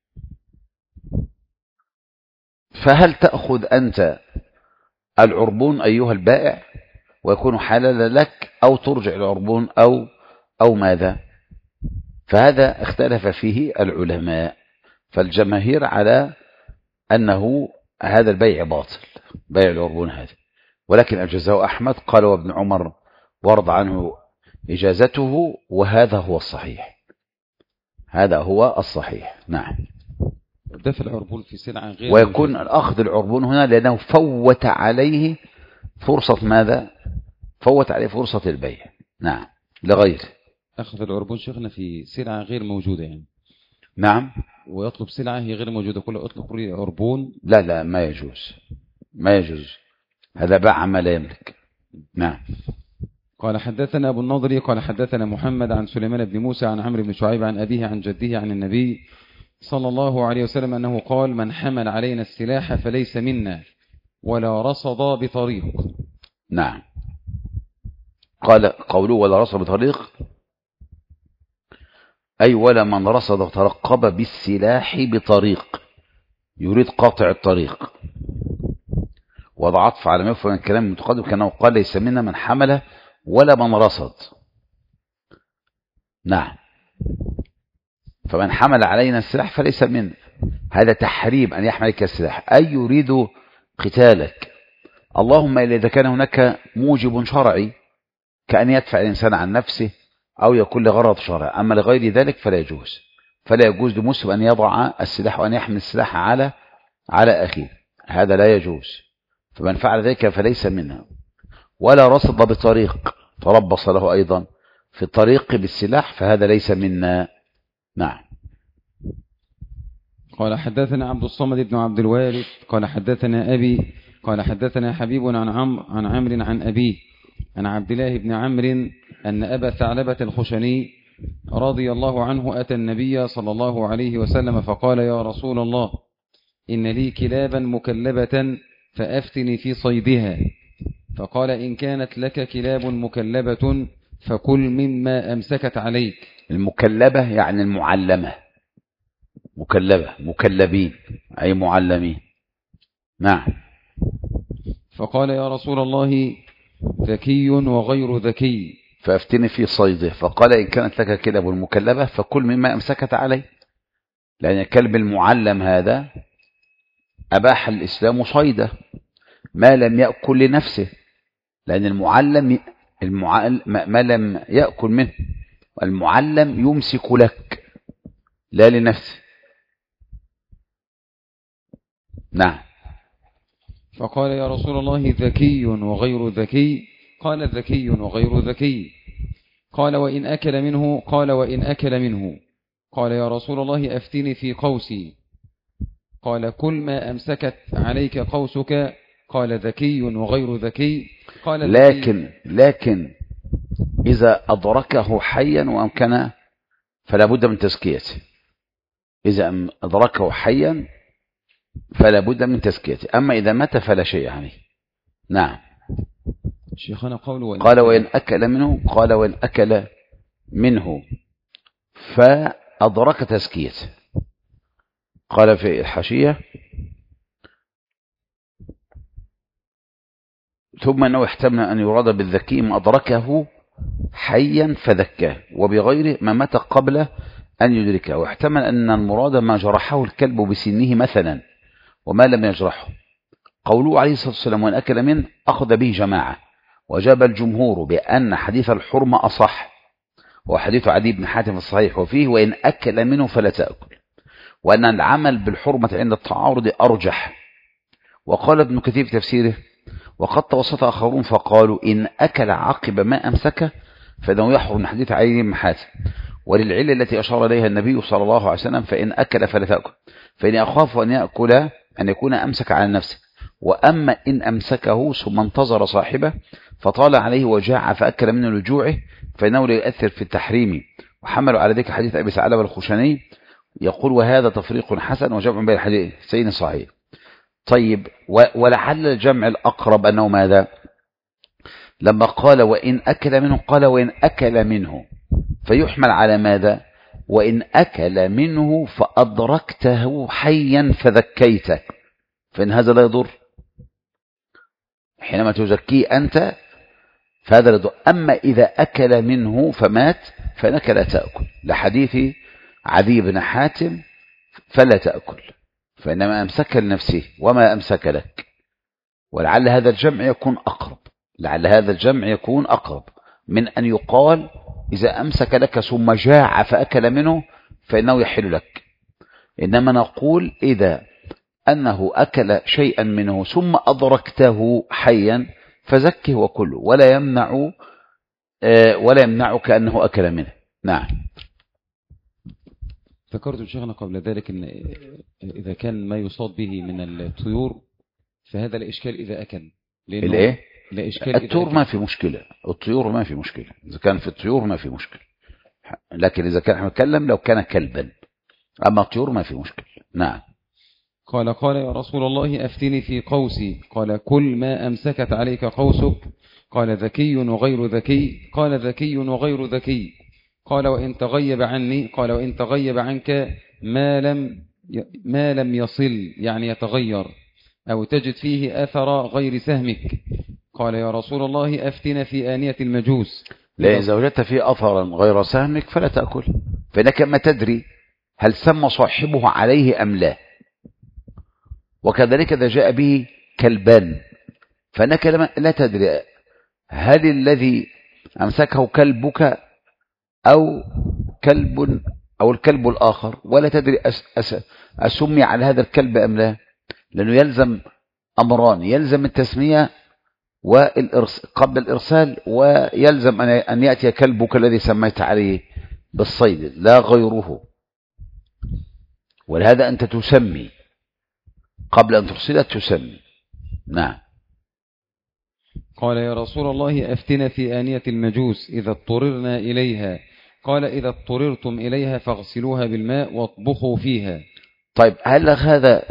Speaker 1: فهل تأخذ أنت العربون أيها البائع ويكون حلالا لك، أو ترجع العربون، أو أو ماذا؟ فهذا اختلف فيه العلماء، فالجماهير على أنه هذا البيع باطل، بيع العربون هذا، ولكن أجزاه أحمد قال وابن عمر ورضى عنه إجازته، وهذا هو الصحيح، هذا هو الصحيح. نعم.
Speaker 2: دفع العربون في سلعة غير
Speaker 1: ويكون الأخذ العربون هنا لأنه فوت عليه فرصة ماذا؟ فوت عليه فرصة البيع. نعم، لغير
Speaker 2: أخذ العربون شيخنا في سلعة غير موجودة يعني.
Speaker 1: نعم.
Speaker 2: ويطلب سلعة هي غير موجودة، كله أطلب عربون.
Speaker 1: لا لا، ما يجوز، ما يجوز، هذا باع ما لا يملك. نعم.
Speaker 2: قال حدثنا أبو النضر قال حدثنا محمد عن سليمان بن موسى عن عمرو بن شعيب عن أبيه عن جده عن النبي صلى الله عليه وسلم أنه قال: من حمل علينا السلاح فليس منا ولا رصد بطريق.
Speaker 1: نعم. قال قوله ولا رصد بطريق أي ولا من رصد وترقب بالسلاح بطريق، يريد قاطع الطريق، وضع عطف على ما يفهم الكلام المتقدم كأنه قال ليس منا من حمله ولا من رصد. نعم. فمن حمل علينا السلاح فليس منا، هذا تحريم أن يحملك السلاح، أي يريد قتالك، اللهم إلا إذا كان هناك موجب شرعي كأن يدفع الإنسان عن نفسه أو يكون لغرض شرعي، أما لغير ذلك فلا يجوز، فلا يجوز لمسلم أن يضع السلاح وأن يحمل السلاح على على أخيه، هذا لا يجوز. فمن فعل ذلك فليس منه. ولا رصد بطريق، تربص له أيضا في الطريق بالسلاح، فهذا ليس منا. نعم.
Speaker 2: قال حدثنا عبد الصمد بن عبد الوارث قال حدثنا أبي قال حدثنا حبيب عن عمرو عن عمرو عن أبيه عن عبد الله بن عمرو أن أبا ثعلبة الخشني رضي الله عنه أتى النبي صلى الله عليه وسلم فقال: يا رسول الله، إن لي كلابا مكلبة فأفتني في صيدها. فقال: إن كانت لك كلاب مكلبة فكل مما أمسكت عليك.
Speaker 1: المكلبة يعني المعلمة، مكلبة، مكلبين أي معلمين. نعم.
Speaker 2: فقال: يا رسول الله، ذكي وغير ذكي.
Speaker 1: فأفتني في صيده. فقال: إن كانت لك كلاب مكلبة فكل مما أمسكت عليه، لأن الكلب المعلم هذا أباح الإسلام صيده ما لم يأكل لنفسه، لأن المعلم المعلم ما لم يأكل منه، المعلم يمسك لك لا لنفسه. نعم.
Speaker 2: فقال: يا رسول الله، ذكي وغير ذكي. قال: ذكي وغير ذكي. قال: وإن أكل منه. قال: وإن أكل منه. قال: يا رسول الله، أفتني في قوسي. قال: كل ما أمسكت عليك قوسك. قال: ذكي وغير ذكي. قال:
Speaker 1: لكن لكن إذا أدركه حيا وأمكنه فلا بد من تزكيته، إذا أدركه حيا فلا بد من تزكيته، أما إذا مات فلا شيء عليه. نعم.
Speaker 2: شيخنا قول وإن
Speaker 1: قال: وإن أكل منه. قال: وإن أكل منه فأدرك تزكيته. قال في الحاشية: ثم أنه يحتمل أن يراد بالذكي ما أدركه حيا فذكاه، وبغيره ما مات قبل أن يدركه، واحتمل أن المراد ما جرحه الكلب بسنه مثلا وما لم يجرحه. قوله عليه الصلاة والسلام: وإن أكل منه أخذ به جماعة، وجاب الجمهور بأن حديث الحرمة أصح، وحديث عدي بن حاتم الصحيح وفيه: وإن أكل منه فلا تأكل، وأن العمل بالحرمة عند التعارض أرجح. وقال ابن كثير في تفسيره: وقد توسط آخرون فقالوا إن أكل عقب ما أمسكه فإنه يحرم حديث عدي بن حاتم، وللعلة التي أشار إليها النبي صلى الله عليه وسلم: فإن أكل فلا تأكل، فإني أخاف أن يأكل أن يكون أمسك على نفسه. وأما إن أمسكه ثم انتظر صاحبه فطال عليه وجاع فأكل منه لجوعه فإنه لا يؤثر في التحريم. وحملوا على ذلك حديث أبي ثعلبة الخشني يقول: وهذا تفريق حسن وجمع بين الحديثين صحيح. طيب، ولعل الجمع الأقرب أنه ماذا؟ لما قال وإن أكل منه قال وإن أكل منه، فيحمل على ماذا؟ وإن أكل منه فأدركته حيا فذكيته، فإن هذا لا يضر. حينما تزكيه أنت فهذا لا يضر. أما إذا أكل منه فمات فإنك لا تأكل، لحديث عدي بن حاتم فلا تأكل، فإنما أمسك لنفسه وما أمسك لك. ولعل هذا الجمع يكون أقرب، لعل هذا الجمع يكون أقرب من أن يقال إذا أمسك لك ثم جاع فأكل منه فإنه يحل لك. إنما نقول إذا أنه أكل شيئا منه ثم أدركته حيا فزكه وكله، ولا يمنع ولا يمنعك أنه أكل منه. نعم.
Speaker 2: ذكرت شيخنا قبل ذلك أن إذا كان ما يصاد به من الطيور فهذا لا إشكال إذا أكل.
Speaker 1: الإيه؟
Speaker 2: لا إشكال.
Speaker 1: الطيور ما في مشكلة، الطيور ما في مشكلة، إذا كان في الطيور ما في مشكلة، لكن إذا كان نتكلم لو كان كلبا، أما الطيور ما في مشكلة. نعم.
Speaker 2: قال قال يا رسول الله أفتني في قوسي، قال كل ما أمسكت عليك قوسك، قال ذكي وغير ذكي، قال ذكي وغير ذكي، قال وإن تغيب عني، قال وإن تغيب عنك ما لم ما لم يصل، يعني يتغير أو تجد فيه أثر غير سهمك. قال يا رسول الله أفتنا في آنية المجوس،
Speaker 1: لا إذا وجدت فيه أثرا غير سهمك فلا تأكل، فإنك ما تدري هل سمى صاحبه عليه أم لا. وكذلك إذا جاء به كلبان فإنك لا تدري هل الذي أمسكه كلبك أو كلب أو الكلب الآخر، ولا تدري أسمي على هذا الكلب أم لا، لأنه يلزم أمران، يلزم التسمية قبل الإرسال، ويلزم أن يأتي كلبك الذي سميت عليه بالصيد لا غيره. ولهذا أنت تسمي قبل أن ترسل تسمي. نعم.
Speaker 2: قال يا رسول الله أفتنا في آنية المجوس إذا اضطررنا إليها، قال إذا اضطررتم إليها فاغسلوها بالماء واطبخوا فيها.
Speaker 1: طيب هل هذا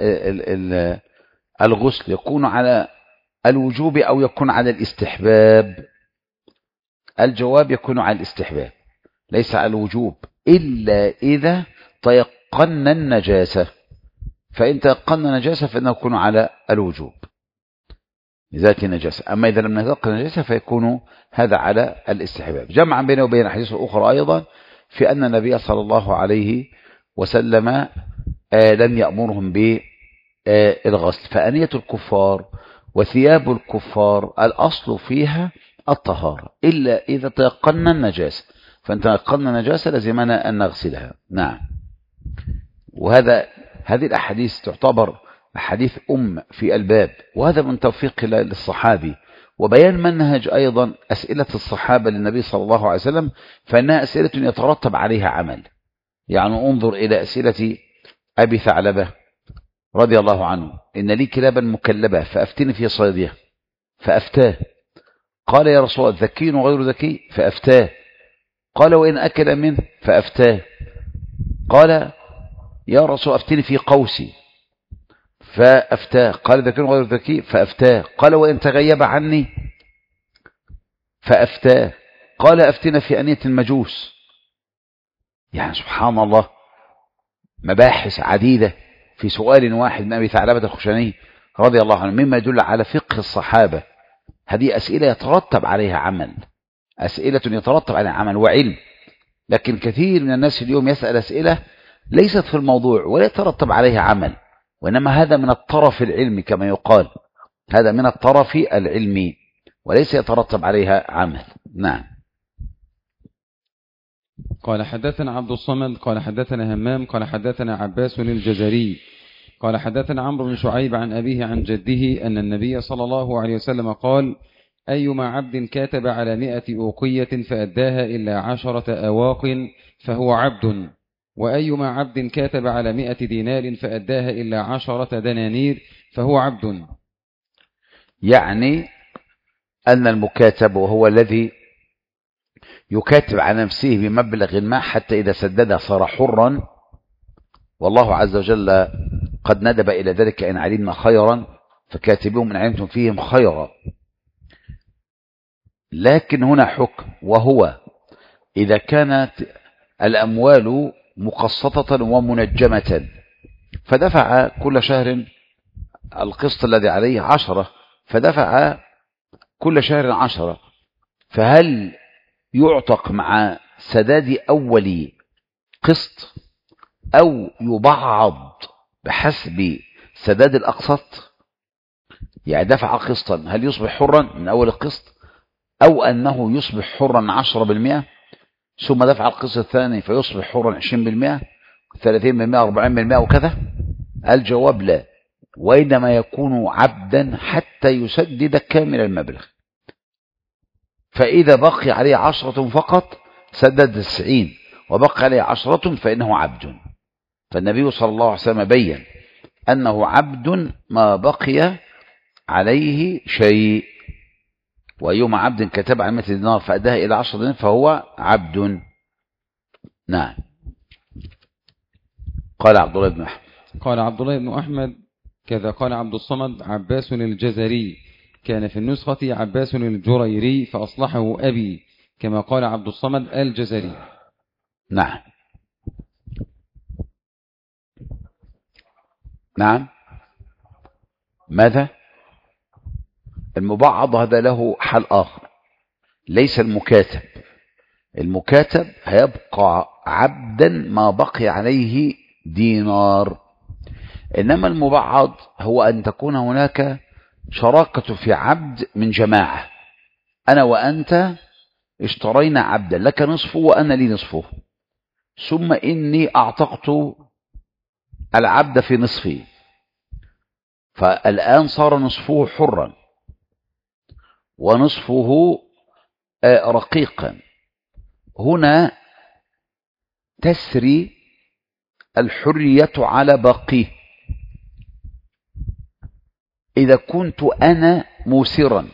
Speaker 1: الغسل يكون على الوجوب أو يكون على الاستحباب؟ الجواب يكون على الاستحباب، ليس على الوجوب إلا إذا تيقن النجاسة، فإن تيقن النجاسة فإنه يكون على الوجوب لذات النجاسة. أما إذا لم نتيقن النجاسة فيكون هذا على الاستحباب. جمعا بينه وبين الحديث الأخرى أيضا في أن النبي صلى الله عليه وسلم لم يأمرهم بالغسل. فأنية الكفار وثياب الكفار الأصل فيها الطهارة إلا إذا تيقن النجاسة، فإن تيقن النجاسة لزمنا أن نغسلها. نعم. وهذا هذه الأحاديث تعتبر أحاديث أم في الباب، وهذا من توفيق للصحابي وبيان منهج أيضا أسئلة الصحابة للنبي صلى الله عليه وسلم، فإنها أسئلة يترتب عليها عمل. يعني انظر إلى أسئلة أبي ثعلبة رضي الله عنه: إن لي كلابا مكلبة فأفتني في صيدها، فأفتاه. قال يا رسول الله ذكي وغير ذكي، فأفتاه. قال وإن أكل منه، فأفتاه. قال يا رسول أفتني في قوسي، فأفتاه. قال ذكي وغير ذكي، فأفتاه. قال وإن تغيب عني، فأفتاه. قال أفتنا في أنية المجوس. يعني سبحان الله، مباحث عديدة في سؤال واحد من أبي ثعلبة الخشني رضي الله عنه، مما يدل على فقه الصحابة. هذه أسئلة يترتب عليها عمل، أسئلة يترتب عليها عمل وعلم. لكن كثير من الناس اليوم يسأل أسئلة ليست في الموضوع ولا يترتب عليها عمل، وإنما هذا من الطرف العلمي كما يقال، هذا من الطرف العلمي وليس يترتب عليها عمل. نعم.
Speaker 2: قال حدثنا عبد الصمد قال حدثنا همام قال حدثنا عباس الجزري قال حدثنا عمرو بن شعيب عن أبيه عن جده أن النبي صلى الله عليه وسلم قال: أيما عبد كاتب على مئة أوقية فأداها إلا عشرة أواق فهو عبد، وأيما عبد كاتب على مئة دينار فأداها إلا عشرة دنانير فهو عبد.
Speaker 1: يعني أن المكاتب وهو الذي يكاتب على نفسه بمبلغ ما حتى إذا سددها صار حرا، والله عز وجل قد ندب إلى ذلك: إن علمنا خيرا فكاتبوهم إن علمتم فيهم خيرا. لكن هنا حكم، وهو إذا كانت الأموال مقسطة ومنجمة فدفع كل شهر القسط الذي عليه عشرة، فدفع كل شهر عشرة، فهل يعتق مع سداد أول قسط أو يبعض بحسب سداد الأقساط؟ يعني دفع قسطا هل يصبح حرا من أول القسط، أو أنه يصبح حرا عشرة بالمئة ثم دفع القسط الثاني فيصبح حرا عشرين بالمئة ثلاثين بالمئة أربعين بالمئة وكذا؟ الجواب لا، وإنما يكون عبدا حتى يسدد كامل المبلغ. فإذا بقي عليه عشرة فقط سدد تسعين، وبقي عليه عشرة فإنه عبد. فالنبي صلى الله عليه وسلم بين أنه عبد ما بقي عليه شيء، ويوم عبد كتب عن مثل دينار فأداها إلى عشرة دينار فهو عبد. نعم. قال عبد الله بن أحمد
Speaker 2: قال عبد الله بن أحمد كذا قال عبد الصمد عباس الجزري، كان في النسخة عباس الجريري فأصلحه أبي، كما قال عبد الصمد الجزري.
Speaker 1: نعم. نعم. ماذا؟ المبعض هذا له حال آخر، ليس المكاتب. المكاتب هيبقى عبدا ما بقي عليه دينار، إنما المبعض هو أن تكون هناك شراكة في عبد من جماعة، أنا وأنت اشترينا عبدا لك نصفه وأنا لي نصفه، ثم إني أعتقت العبد في نصفه، فالآن صار نصفه حرا ونصفه رقيقا. هنا تسري الحرية على باقيه. إذا كنت أنا موسرا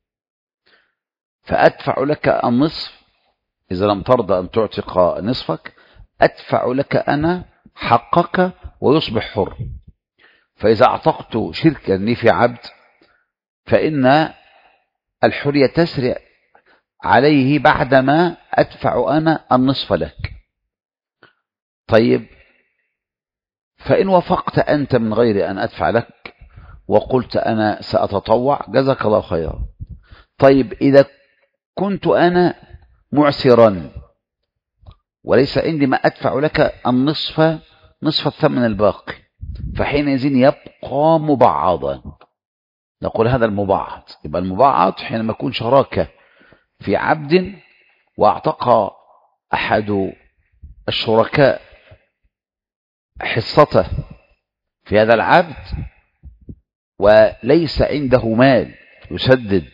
Speaker 1: فأدفع لك النصف، إذا لم ترضى أن تعتق نصفك أدفع لك أنا حقك ويصبح حر. فإذا أعتقت شركا لي في عبد فإن الحرية تسرع عليه بعدما أدفع أنا النصف لك. طيب، فإن وافقت أنت من غير أن أدفع لك وقلت أنا سأتطوع جزاك الله خيرا. طيب، إذا كنت أنا معسرا وليس عندي ما أدفع لك النصف نصف الثمن الباقي، فحينئذ يبقى مبعضا، نقول هذا المبعض. يبقى المبعض حينما يكون شراكة في عبد واعتقى أحد الشركاء حصته في هذا العبد وليس عنده مال يسدد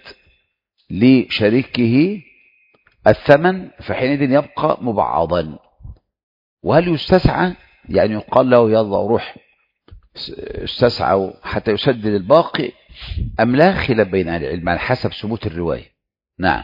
Speaker 1: لشريكه الثمن، فحينئذ يبقى مبعضا. وهل يستسعى؟ يعني يقال له يلا روح استسعى حتى يسدد الباقي أم لا؟ خلاف بين أهل العلم على حسب ثبوت الرواية. نعم.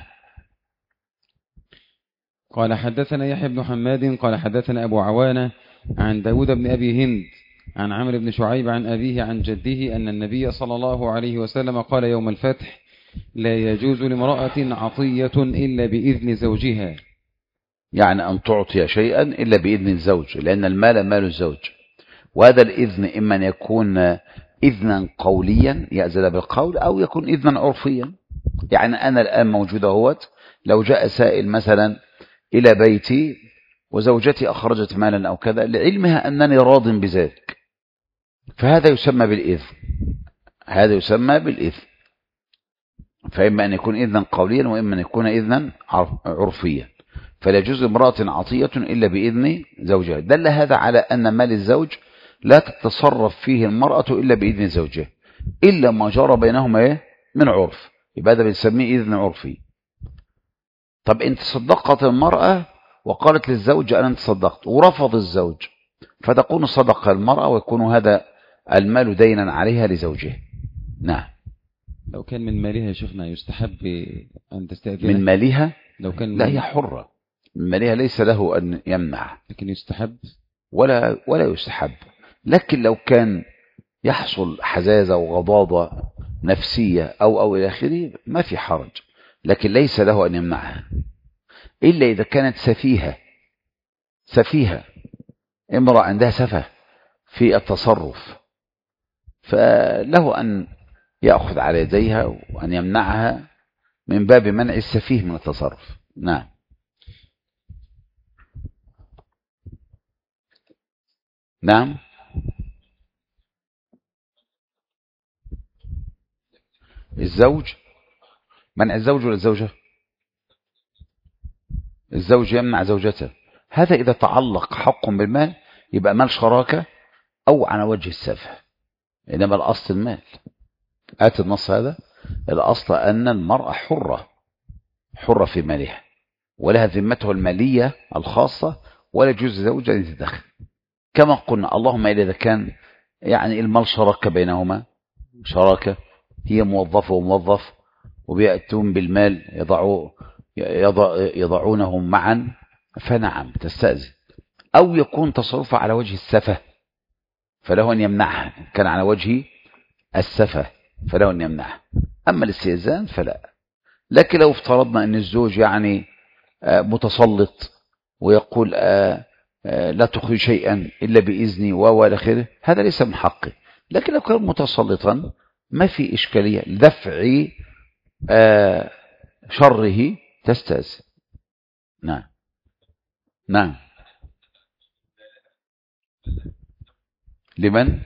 Speaker 2: قال حدثنا يحيى بن حماد قال حدثنا أبو عوانة عن داود بن أبي هند عن عمرو بن شعيب عن أبيه عن جده أن النبي صلى الله عليه وسلم قال يوم الفتح: لا يجوز لامرأة عطية إلا بإذن زوجها.
Speaker 1: يعني أن تعطي شيئا إلا بإذن الزوج، لأن المال مال الزوج، وهذا الإذن إما أن يكون إذنا قوليا يأذن بالقول أو يكون إذنا عرفيا. يعني أنا الآن موجود اهوت، لو جاء سائل مثلا إلى بيتي وزوجتي أخرجت مالا أو كذا لعلمها أنني راض بذلك، فهذا يسمى بالإذن، هذا يسمى بالإذن. فإما أن يكون إذنا قوليا وإما أن يكون إذنا عرفيا. فلا يجوز امرأة عطية إلا بإذن زوجها. دل هذا على أن مال الزوج لا تتصرف فيه المرأة إلا بإذن زوجها، إلا ما جرى بينهما إيه من عرف، يبقى هذا بنسميه إذن عرفي. طب إن تصدقت المرأة وقالت للزوج أنا تصدقت ورفض الزوج، فتكون صدق المرأة ويكون هذا المال دينا عليها لزوجها. نعم.
Speaker 2: لو كان من مالها يا شيخنا يستحب أن تستأذن
Speaker 1: من مالها؟
Speaker 2: لو كان
Speaker 1: لا، هي حرة من مالها، ليس له أن يمنع،
Speaker 2: لكن يستحب
Speaker 1: ولا ولا يستحب. لكن لو كان يحصل حزازة وغضاضة نفسية أو أو إلى آخره ما في حرج، لكن ليس له أن يمنعها. إلا إذا كانت سفيهة سفيهة امرأة عندها سفه في التصرف، فله أن يأخذ على يديها وأن يمنعها من باب منع السفيه من التصرف. نعم. نعم. الزوج، منع الزوج ولا الزوجة؟ الزوج يمنع زوجته، هذا إذا تعلق حق بالمال يبقى مال شراكة أو على وجه السفه، إنما الأصل المال. آت النص هذا، الأصل أن المرأة حرة حرة في مالها ولها ذمته المالية الخاصة، ولا يجوز زوجها أن يتدخل. كما قلنا اللهم إلا إذا كان يعني المال شراكة بينهما، شراكة هي موظفة وموظف وبيأتون بالمال يضعوا يضع يضعونهم معا، فنعم تستأذن. أو يكون تصرفها على وجه السفه فله أن يمنعها، كان على وجه السفه فله أن يمنعها. أما الاستئذان فلا. لكن لو افترضنا أن الزوج يعني متسلط ويقول لا تخرج شيئا إلا بإذني وإلى آخره، هذا ليس من حقه. لكن لو كان متسلطا ما في إشكالية، لدفع شره تستأذن. نعم. نعم. لمن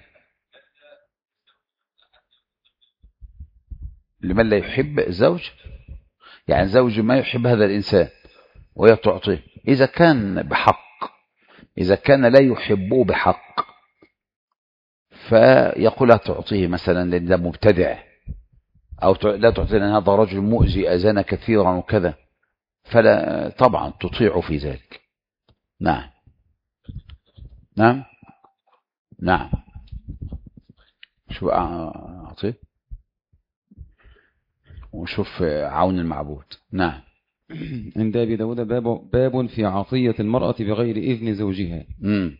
Speaker 1: لمن لا يحب الزوج، يعني زوج ما يحب هذا الإنسان وهي تعطيه، إذا كان بحق، إذا كان لا يحبه بحق فيقول لا تعطيه مثلا لأن ده مبتدع، أو لا تعطيه لأن هذا رجل مؤذي أذانا كثيرا وكذا، فلا طبعا تطيع في ذلك. نعم. نعم. نعم. شو أعطيه وشوف عون المعبود. نعم.
Speaker 2: عند أبي داود باب, باب في عطية المرأة بغير إذن زوجها.
Speaker 1: مم.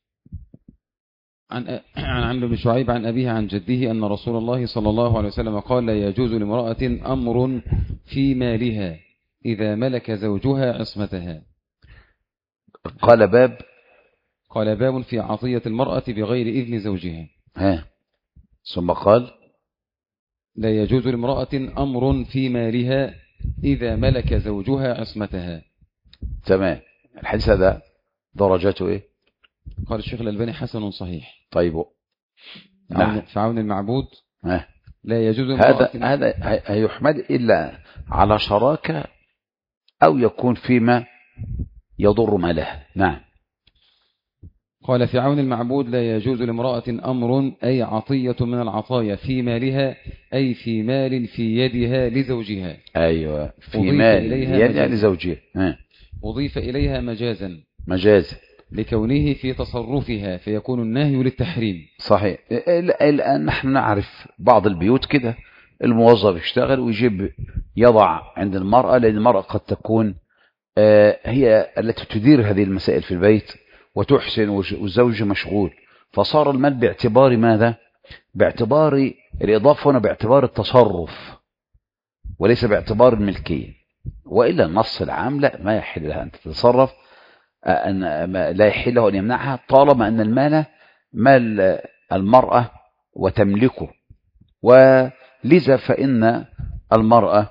Speaker 2: عن عن عمرو بن شعيب عن أبيه عن جده أن رسول الله صلى الله عليه وسلم قال لا يجوز لامرأة أمر في مالها إذا ملك زوجها عصمتها.
Speaker 1: قال باب
Speaker 2: قال باب في عطية المرأة بغير إذن زوجها.
Speaker 1: ها. ثم قال
Speaker 2: لا يجوز لامرأة أمر في مالها إذا ملك زوجها عصمتها.
Speaker 1: تمام. الحديث هذا درجته إيه؟
Speaker 2: قال الشيخ الألباني حسن صحيح.
Speaker 1: طيب.
Speaker 2: نعم. في عون المعبود
Speaker 1: ها.
Speaker 2: لا يجوز
Speaker 1: هذا هذا هيحمد إلا على شراكة أو يكون فيما يضر مالها. نعم.
Speaker 2: قال في عون المعبود لا يجوز لامرأة أمر أي عطية من العطايا في مالها أي في مال في يدها لزوجها.
Speaker 1: أيوة في مال يدها لزوجها.
Speaker 2: أضيف إليها مجازا
Speaker 1: مجازا
Speaker 2: لكونه في تصرفها فيكون النهي للتحريم.
Speaker 1: صحيح. الآن نحن نعرف بعض البيوت كده الموظف يشتغل ويجيب يضع عند المرأة، لأن المرأة قد تكون هي التي تدير هذه المسائل في البيت وتحسن والزوج مشغول، فصار المال باعتبار ماذا؟ باعتبار الإضافة هنا باعتبار التصرف وليس باعتبار الملكية. وإلا النص العام لا، ما يحل لها أن تتصرف، أن لا يحل له أن يمنعها طالما أن المال مال المرأة وتملكه. ولذا فإن المرأة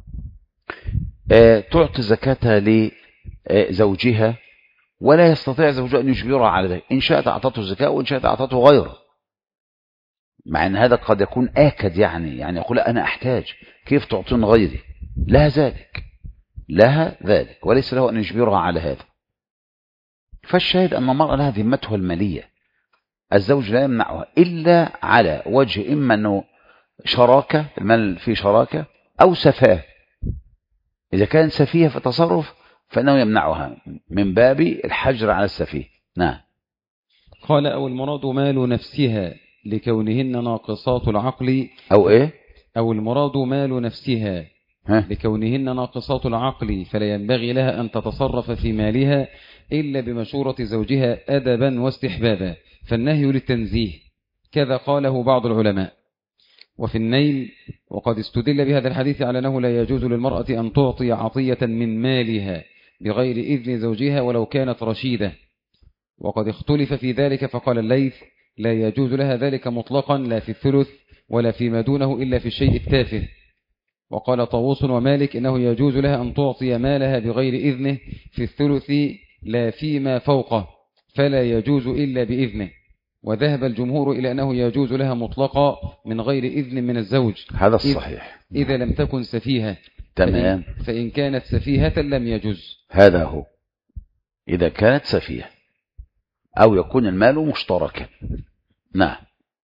Speaker 1: تعطي زكاتها لزوجها ولا يستطيع زوجها أن يجبرها على ذلك، إن شاءت أعطته الزكاة وإن شاءت أعطته غيره، مع أن هذا قد يكون آكد، يعني يعني يقول أنا أحتاج كيف تعطين غيري، لها ذلك لها ذلك وليس له أن يجبرها على هذا. فالشاهد أن المرأة لها ذمتها المالية، الزوج لا يمنعها إلا على وجه إما أنه شراكة، المال فيه شراكة، أو سفاه. إذا كان سفيه في التصرف فإنه يمنعها من باب الحجر على السفيه. نعم.
Speaker 2: قال أو المراد مال نفسها لكونهن ناقصات العقل.
Speaker 1: أو إيه؟
Speaker 2: أو المراد مال نفسها
Speaker 1: ها؟
Speaker 2: لكونهن ناقصات العقل فلا ينبغي لها أن تتصرف في مالها إلا بمشورة زوجها أدبا واستحبابا، فالنهي للتنزيه، كذا قاله بعض العلماء. وفي النيل وقد استدل بهذا الحديث على أنه لا يجوز للمرأة أن تعطي عطية من مالها بغير إذن زوجها ولو كانت رشيدة. وقد اختلف في ذلك، فقال الليث لا يجوز لها ذلك مطلقا، لا في الثلث ولا فيما دونه إلا في الشيء التافه. وقال طاووس ومالك إنه يجوز لها أن تعطي مالها بغير إذنه في الثلث لا فيما فوقه، فلا يجوز إلا بإذنه. وذهب الجمهور إلى أنه يجوز لها مطلقا من غير إذن من الزوج،
Speaker 1: هذا الصحيح،
Speaker 2: إذا لم تكن سفيهة.
Speaker 1: تمام.
Speaker 2: فإن, فإن كانت سفيهة لم يجوز.
Speaker 1: هذا هو، إذا كانت سفيهة أو يكون المال مشتركا. نعم.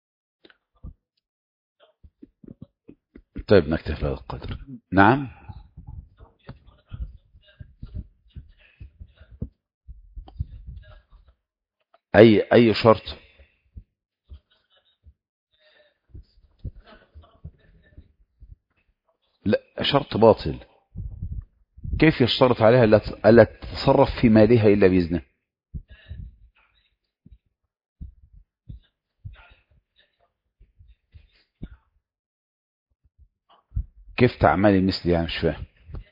Speaker 1: طيب نكتفي هذا القدر. نعم. أي أي شرط؟ لا، شرط باطل. كيف يشترط عليها ألا تتصرف في مالها إلا بإذنه؟ كيف تعملي مثلي؟ يعني مش فاهم.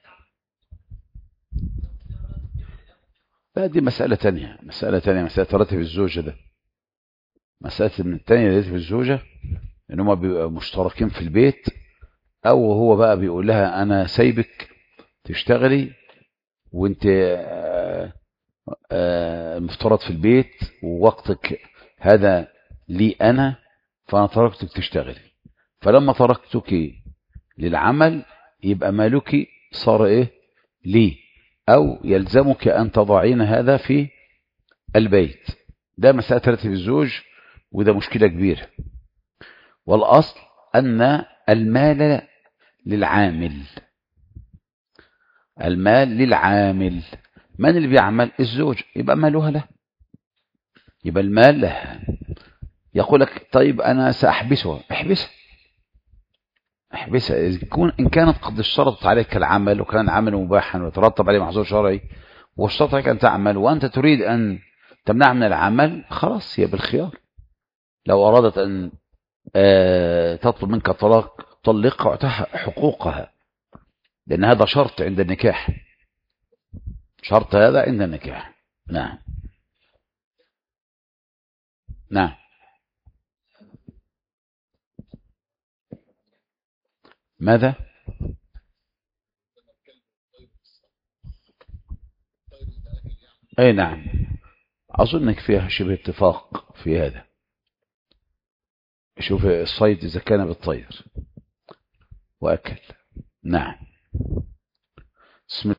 Speaker 1: لا، دي مسألة تانية، مسألة تانية، مسألة راتب الزوجة. ده مسألة من التانية راتب الزوجة، إن هما بيبقوا مشتركين في البيت، أو هو بقى بيقول لها أنا سايبك تشتغلي وانت المفترض في البيت ووقتك هذا لي أنا، فأنا تركتك تشتغلي. فلما تركتك للعمل يبقى مالك صار إيه لي، أو يلزمك أن تضعين هذا في البيت. ده مسألة ترتيب الزوج، وده مشكلة كبيرة. والأصل أن المال للعامل، المال للعامل. من اللي بيعمل؟ الزوج، يبقى مالها له، يبقى المال له. يقول لك طيب أنا سأحبسها، احبسها احبسها إن كانت قد اشترطت عليك العمل وكان عمل مباحا ويترتب عليه محظور شرعي، واشترط عليك أن تعمل وأنت تريد أن تمنع من العمل، خلاص هي بالخيار. لو أرادت أن تطلب منك طلاق طلقها واعطيها حقوقها، لأن هذا شرط عند النكاح، شرط هذا عند النكاح. نعم. نعم. ماذا؟ أي نعم، أظنك فيها شبه اتفاق في هذا. شوف الصيد إذا كان بالطير وأكل. نعم.